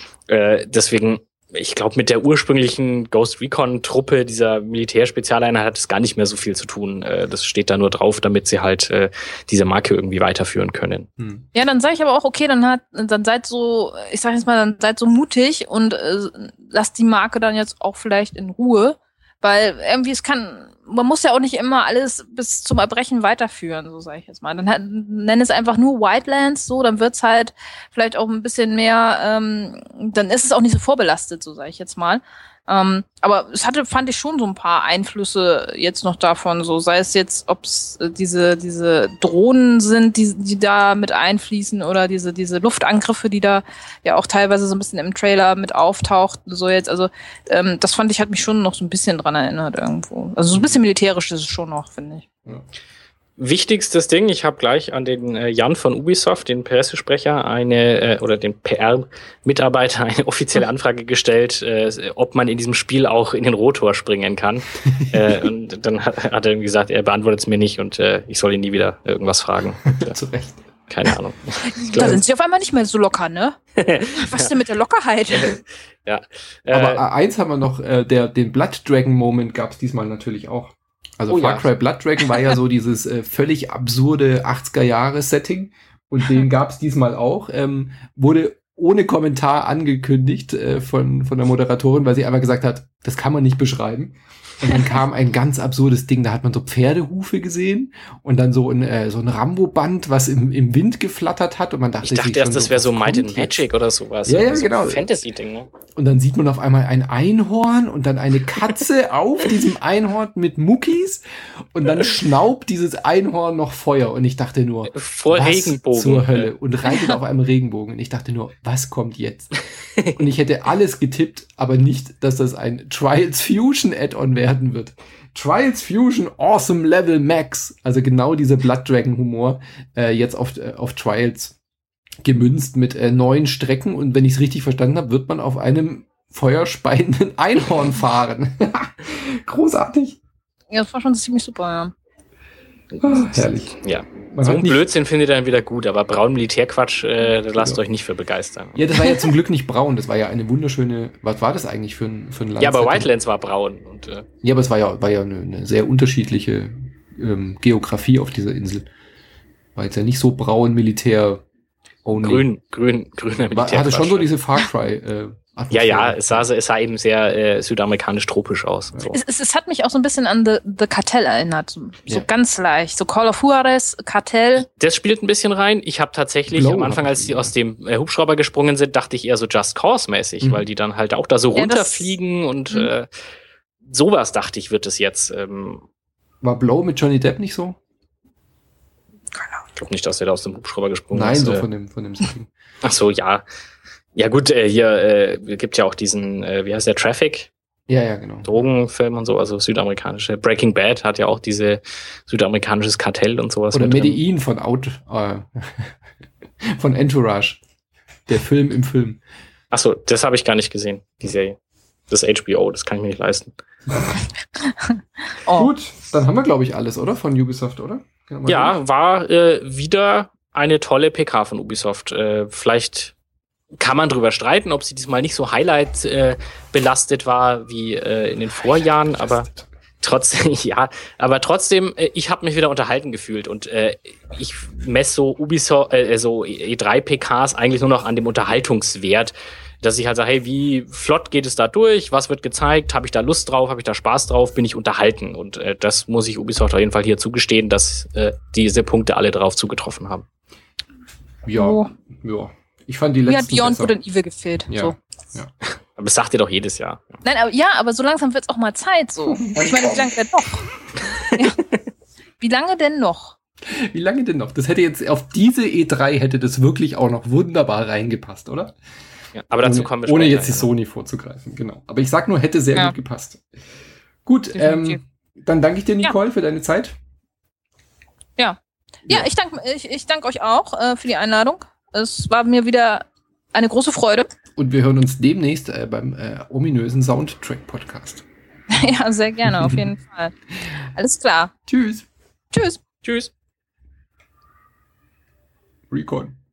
Äh, deswegen, ich glaube, mit der ursprünglichen Ghost Recon-Truppe dieser Militärspezialeinheit hat es gar nicht mehr so viel zu tun. Äh, das steht da nur drauf, damit sie halt äh, diese Marke irgendwie weiterführen können. Hm. Ja, dann sage ich aber auch, okay, dann hat, dann seid so, ich sag jetzt mal, dann seid so mutig und äh, lasst die Marke dann jetzt auch vielleicht in Ruhe. Weil irgendwie es kann, man muss ja auch nicht immer alles bis zum Erbrechen weiterführen, so sage ich jetzt mal. Dann halt, nenn es einfach nur Wildlands, so, dann wird's halt vielleicht auch ein bisschen mehr, ähm, dann ist es auch nicht so vorbelastet, so sage ich jetzt mal. Ähm, aber es hatte, fand ich schon so ein paar Einflüsse jetzt noch davon, so sei es jetzt, ob es diese diese Drohnen sind, die die da mit einfließen oder diese diese Luftangriffe, die da ja auch teilweise so ein bisschen im Trailer mit auftauchten, so jetzt, also ähm, das fand ich, hat mich schon noch so ein bisschen dran erinnert irgendwo. Also so ein bisschen militärisch ist es schon noch, finde ich. Ja. Wichtigstes Ding, ich habe gleich an den äh, Jan von Ubisoft, den Pressesprecher, eine äh, oder den P R-Mitarbeiter eine offizielle Anfrage gestellt, äh, ob man in diesem Spiel auch in den Rotor springen kann. äh, und dann hat, hat er gesagt, er beantwortet es mir nicht und äh, ich soll ihn nie wieder irgendwas fragen. Und, äh, Zu Recht. Keine Ahnung. Da sind sie auf einmal nicht mehr so locker, ne? Was ja. denn mit der Lockerheit? ja. Äh, Aber äh, eins haben wir noch, äh, der den Blood Dragon Moment gab es diesmal natürlich auch. Also oh, Far Cry ja. Blood Dragon war ja so dieses äh, völlig absurde achtziger-Jahre-Setting und den gab es diesmal auch. Ähm, wurde ohne Kommentar angekündigt äh, von von der Moderatorin, weil sie einfach gesagt hat, das kann man nicht beschreiben. Und dann kam ein ganz absurdes Ding, da hat man so Pferdehufe gesehen und dann so ein äh, so ein Rambo-Band, was im im Wind geflattert hat und man dachte, ich dachte erst, das so, wäre so Might and Magic oder sowas. Ja, ja, so genau. Fantasy-Ding, ne? Und dann sieht man auf einmal ein Einhorn und dann eine Katze auf diesem Einhorn mit Muckis und dann schnaubt dieses Einhorn noch Feuer und ich dachte nur, vor was Regenbogen zur Hölle und reitet auf einem Regenbogen und ich dachte nur, was kommt jetzt? Und ich hätte alles getippt, aber nicht, dass das ein Trials Fusion Add-on werden wird. Trials Fusion Awesome Level Max, also genau dieser Blood Dragon Humor, äh, jetzt auf, äh, auf Trials gemünzt mit äh, neuen Strecken und wenn ich es richtig verstanden habe, wird man auf einem feuerspeienden Einhorn fahren. Großartig. Ja, das war schon ziemlich super, ja. Ah, herrlich. Ja. Man so ein Blödsinn findet ihr dann wieder gut, aber braun Militärquatsch, äh, das lasst ja. euch nicht für begeistern. Ja, das war ja zum Glück nicht braun, das war ja eine wunderschöne, was war das eigentlich für ein, für ein Land? Ja, aber Wildlands war braun. Und, äh ja, aber es war ja, war ja eine, eine sehr unterschiedliche ähm, Geografie auf dieser Insel. War jetzt ja nicht so braun Militär. Only. Grün, grün, grüner Militärquatsch. Hatte schon so diese Far Cry äh, Ja, ja, es sah, es sah eben sehr äh, südamerikanisch-tropisch aus. So. Es, es, es hat mich auch so ein bisschen an The, The Cartel erinnert, so, ja. so ganz leicht. So Call of Juarez, Cartel. Das spielt ein bisschen rein. Ich habe tatsächlich Blow am Anfang, als die aus dem äh, Hubschrauber gesprungen sind, dachte ich eher so Just Cause-mäßig, mhm. weil die dann halt auch da so ja, runterfliegen das, und äh, sowas dachte ich, wird es jetzt. Ähm, War Blow mit Johnny Depp nicht so? Keine Ahnung. Ich glaube nicht, dass er da aus dem Hubschrauber gesprungen Nein, ist. Nein, so äh, von dem, von dem Setting. Ach so, ja. Ja gut, äh, hier äh, gibt ja auch diesen, äh, wie heißt der, Traffic? Ja, ja, genau. Drogenfilm und so, also südamerikanische. Breaking Bad hat ja auch diese südamerikanisches Kartell und sowas. Oder Medellin von Out, äh, von Entourage. Der Film im Film. Ach so, das habe ich gar nicht gesehen, die Serie. Das H B O, das kann ich mir nicht leisten. oh. Gut, dann haben wir, glaube ich, alles, oder? Von Ubisoft, oder? Ja, durch? war äh, wieder eine tolle P K von Ubisoft. Äh, vielleicht kann man drüber streiten, ob sie diesmal nicht so Highlight äh, belastet war wie äh, in den Vorjahren, aber trotzdem, ja, aber trotzdem, äh, ich habe mich wieder unterhalten gefühlt und äh, ich messe so Ubisoft, äh, so E drei P Ks eigentlich nur noch an dem Unterhaltungswert. Dass ich halt sage, hey, wie flott geht es da durch? Was wird gezeigt? Habe ich da Lust drauf? Habe ich da Spaß drauf? Bin ich unterhalten? Und äh, das muss ich Ubisoft auf jeden Fall hier zugestehen, dass äh, diese Punkte alle drauf zugetroffen haben. Ja, oh. ja. Ich fand die letzten Mir hat Beyond Good and Evil gefehlt. Ja. So. Ja. Aber das sagt ihr doch jedes Jahr. Nein, aber ja, aber so langsam wird's auch mal Zeit so. Ich meine, wie lange denn noch? Ja. Wie lange denn noch? Wie lange denn noch? Das hätte jetzt auf diese E drei hätte das wirklich auch noch wunderbar reingepasst, oder? Ja, aber dazu ohne, kommen wir später. Ohne jetzt die Sony vorzugreifen, genau. Aber ich sag nur, hätte sehr ja. gut gepasst. Gut, ähm, dann danke ich dir, Nicole, ja. für deine Zeit. Ja. Ja, ja. ich danke ich, ich dank euch auch äh, für die Einladung. Es war mir wieder eine große Freude. Und wir hören uns demnächst äh, beim äh, ominösen Soundtrack-Podcast. Ja, sehr gerne, auf jeden Fall. Alles klar. Tschüss. Tschüss. Tschüss. Recon.